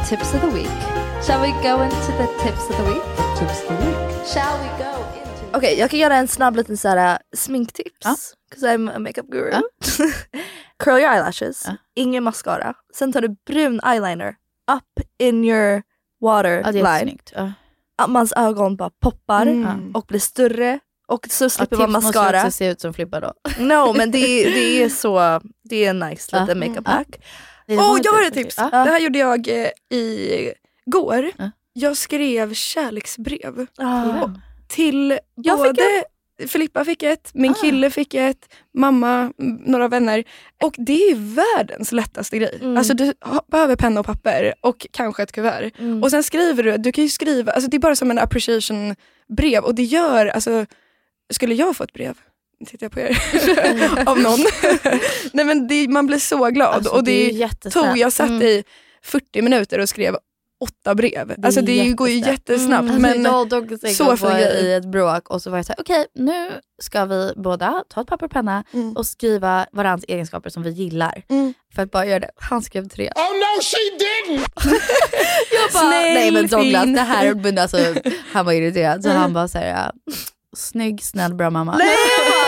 tips of the week. Shall we go into the tips of the week? Tips of the week. Shall we go into... Okej, okay, jag kan göra en snabb liten så här sminktips. Because uh. I'm a makeup guru. Uh. Curl your eyelashes. Uh. Ingen mascara. Sen tar du brun eyeliner. Up in your waterline. Uh. Att mans ögon bara poppar mm. och blir större. Och så slipper man mascara. Måste också se ut som Flippa då. No, men det, det är så... Det är en nice liten uh. makeup hack. Uh. Åh, oh, jag har ett tips. Uh. Det här gjorde jag eh, i går. Uh. Jag skrev kärleksbrev. Uh. Till jag både... Fick Filippa fick ett, min ah. kille fick ett, mamma, några vänner. Och det är ju världens lättaste grej. Mm. Alltså du behöver penna och papper och kanske ett kuvert. Mm. Och sen skriver du, du kan ju skriva, alltså det är bara som en appreciation brev. Och det gör, alltså, skulle jag få ett brev? Tittar jag på er. Av någon. Nej men det, man blir så glad. Alltså, och det, det tog, jag satt mm. i fyrtio minuter och skrev åtta brev. Det alltså det går ju jättesnabbt. Mm. Men alltså, då, så för i ett bråk och så var jag så här: okej, okay, nu ska vi båda ta ett papper och penna mm. och skriva varandras egenskaper som vi gillar. Mm. För att bara göra det. Han skrev tre. Oh no, she didn't! Jag bara, Snäll, nej men Douglas, det här, men alltså, han var irriterad. Så mm. han bara så här: ja, snygg, snäll, bra mamma. Nej!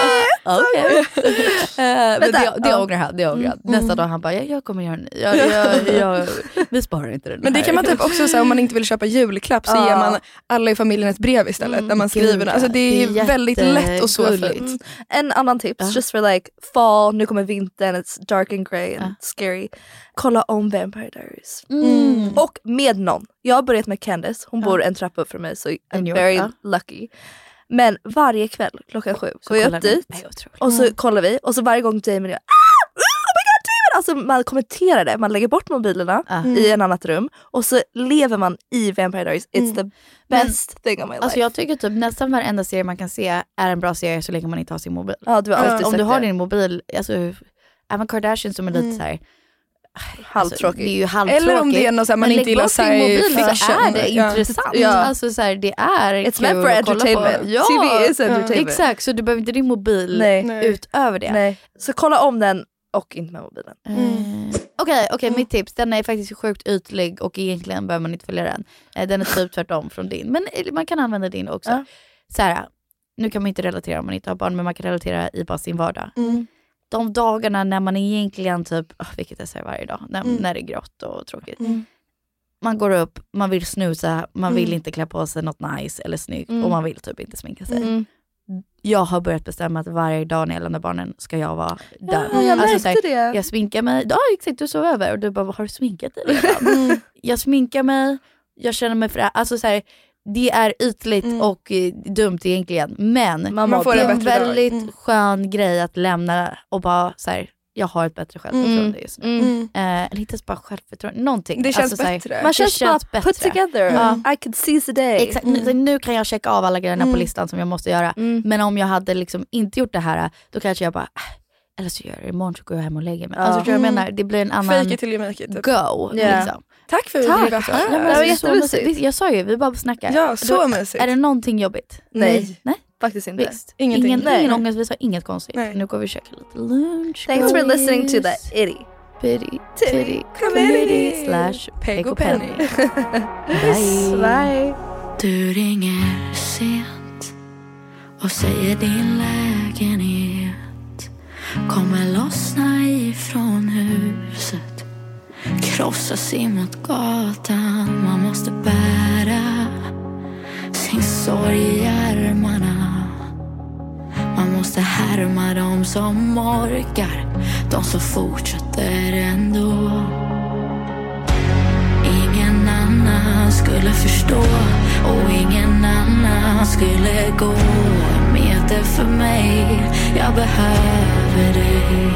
Okej. Okay. uh, men det, det ångrar han. Det ångrar han. Nästa dag han bara, jag, jag kommer göra en jag, jag, jag, vi sparar inte den. Men det här. Kan man typ också säga, om man inte vill köpa julklapp så uh. ger man alla i familjen ett brev istället. Mm, där man skriver. Alltså det är, det är väldigt lätt och så fint. En annan tips, uh. just for like fall, nu kommer vintern, it's dark and grey and uh. scary. Kolla om Vampire Diaries. Mm. Och med någon. Jag har börjat med Candice. Hon uh. bor en trappa upp för mig, så I'm very uh. lucky. Men varje kväll klockan sju så går jag upp dit och så kollar vi. Och så varje gång Damon gör ah! Oh my god, Damon! Alltså man kommenterar det. Man lägger bort mobilerna mm. i en annat rum. Och så lever man i Vampire Diaries. It's mm. the best Men, thing of my life. Alltså jag tycker typ nästan varenda serie man kan se är en bra serie så länge man inte har sin mobil. Ja, du har alltid Om sett du har det. din mobil, alltså även Kardashian som är lite mm. så här. Halvtråkigt. Alltså, det är ju halvtråkigt. Eller om det är något så här, man inte gillar sci-fiction. Så är det ja. intressant. Ja. Alltså så här, det är It's kul meant for entertainment. Ja. T V is entertainment. Exakt, så du behöver inte din mobil Nej. utöver det. Nej. Så kolla om den och inte med mobilen. Okej, mm. okej, okay, okay, mm. mitt tips. Den är faktiskt sjukt ytlig och egentligen behöver man inte följa den. Den är typ tvärtom från din. Men man kan använda din också. Ja. Så här, nu kan man inte relatera om man inte har barn, men man kan relatera i bara sin vardag. Mm. De dagarna när man egentligen typ, oh, vilket jag säger varje dag, när, mm. när det är grått och tråkigt. Mm. Man går upp, man vill snusa, man vill mm. inte klä på sig något nice eller snyggt mm. och man vill typ inte sminka sig. Mm. Jag har börjat bestämma att varje dag när jag lämnar barnen ska jag vara där. Ja, jag alltså, såhär, det. Jag sminkar mig, ja exakt, du sov över och du bara, har du sminkat dig redan? mm. Jag sminkar mig, jag känner mig för alltså såhär, det är ytligt mm. och eh, dumt egentligen. Men man, man får det är en väldigt mm. skön grej att lämna och bara så här, jag har ett bättre självförtroende mm. just nu. Mm. Eh, eller inte bara självförtroende, någonting. Det känns alltså, bättre. Här, man känns, känns bara put together. Mm. I could seize the day. Exakt. Mm. Nu, nu kan jag checka av alla grejerna mm. på listan som jag måste göra. Mm. Men om jag hade liksom inte gjort det här, då kanske jag bara, eller så gör jag det imorgon, så går jag hem och lägger mig. Ja. Alltså tror jag menar, det blir en annan fake it till you make it. Go. Yeah. Liksom. Tack för Tack. att du var här. Ja, det var jättemysigt. Jag sa ju, vi bara snackar. Ja, så mysigt. Är det någonting jobbigt? Nej. Nej? Faktiskt inte. Visst. Ingenting. Ingen, Nej. ingen ångest, vi sa inget konstigt. Nej. Nu går vi och käka lite lunch. Thanks for listening to the itty Bitty Titty Comedy slash Peg och Penny. Bye. Bye. Du ringer sent och säger din lägenhet kommer lossna ifrån huset, krossas emot gatan. Man måste bära sin sorg i armarna. Man måste härma dem som orkar, de som fortsätter ändå. Ingen annan skulle förstå och ingen annan skulle gå en meter för mig. Jag behöver dig.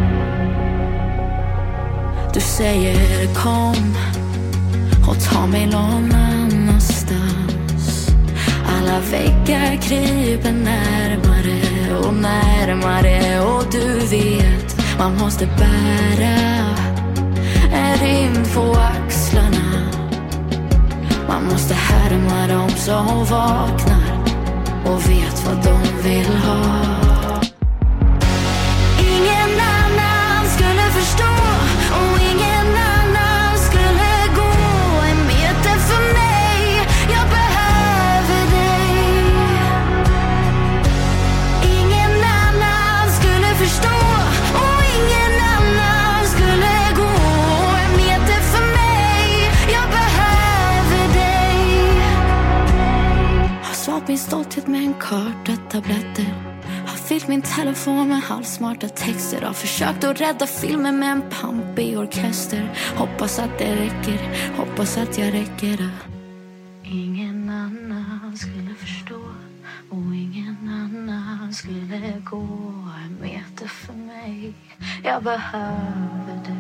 Du säger kom och ta mig någon annanstans. Alla väggar kryper närmare och närmare och du vet man måste bära en rymd på axlarna. Man måste härma dem som vaknar och vet vad de vill ha. Ingen annan skulle förstå och ingen annan skulle gå upp min stolthet med en karta tabletter. Har fyllt min telefon med halvsmarta texter. Har försökt att rädda filmen med en pampig orkester. Hoppas att det räcker, hoppas att jag räcker. Ingen annan skulle förstå och ingen annan skulle gå en meter för mig. Jag behöver dig.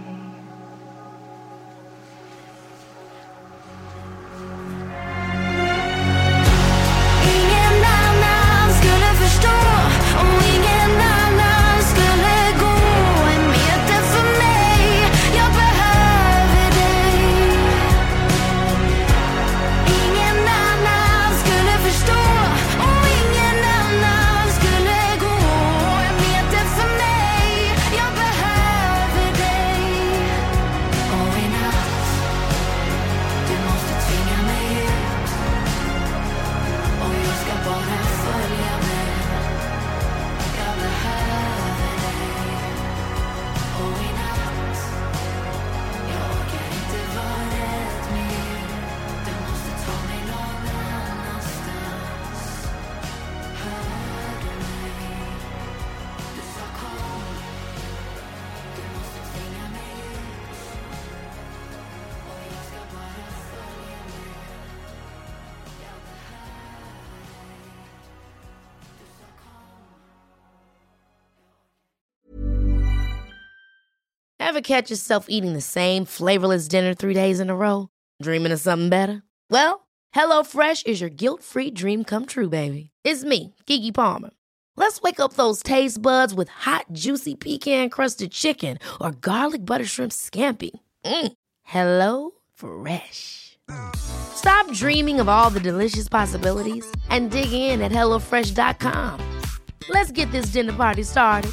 Ever catch yourself eating the same flavorless dinner three days in a row? Dreaming of something better? Well, HelloFresh is your guilt-free dream come true, baby. It's me, Keke Palmer. Let's wake up those taste buds with hot, juicy pecan-crusted chicken or garlic butter shrimp scampi. Mm. Hello Fresh. Stop dreaming of all the delicious possibilities and dig in at hello fresh dot com. Let's get this dinner party started.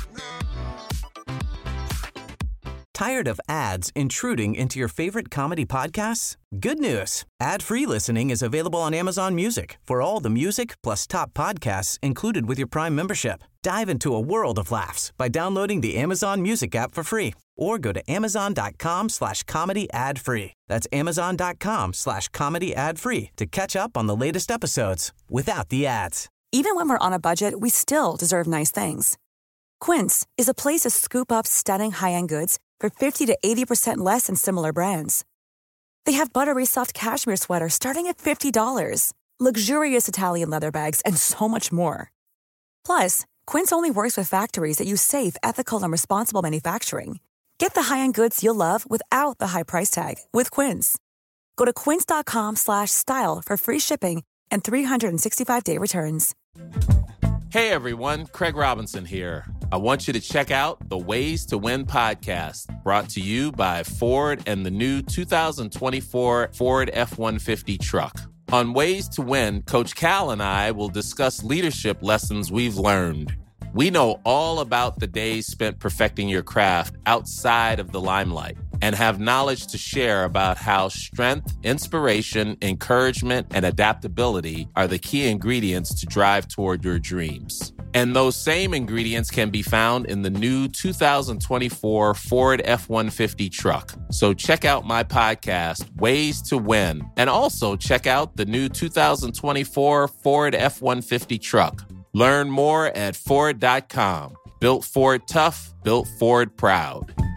Tired of ads intruding into your favorite comedy podcasts? Good news. Ad-free listening is available on Amazon Music for all the music plus top podcasts included with your Prime membership. Dive into a world of laughs by downloading the Amazon Music app for free or go to amazon.com slash comedy ad free. That's amazon.com slash comedy ad free to catch up on the latest episodes without the ads. Even when we're on a budget, we still deserve nice things. Quince is a place to scoop up stunning high-end goods for fifty to eighty percent less than similar brands. They have buttery soft cashmere sweaters starting at fifty dollars, luxurious Italian leather bags, and so much more. Plus, Quince only works with factories that use safe, ethical, and responsible manufacturing. Get the high-end goods you'll love without the high price tag with Quince. Go to quince.com slash style for free shipping and three sixty-five day returns. Hey everyone, Craig Robinson here. I want you to check out the Ways to Win podcast, brought to you by Ford and the new two thousand twenty-four Ford F one fifty truck. On Ways to Win, Coach Cal and I will discuss leadership lessons we've learned. We know all about the days spent perfecting your craft outside of the limelight and have knowledge to share about how strength, inspiration, encouragement, and adaptability are the key ingredients to drive toward your dreams. And those same ingredients can be found in the new two thousand twenty-four Ford F one fifty truck. So check out my podcast, Ways to Win, and also check out the new two thousand twenty-four Ford F one fifty truck. Learn more at Ford dot com. Built Ford tough, built Ford proud.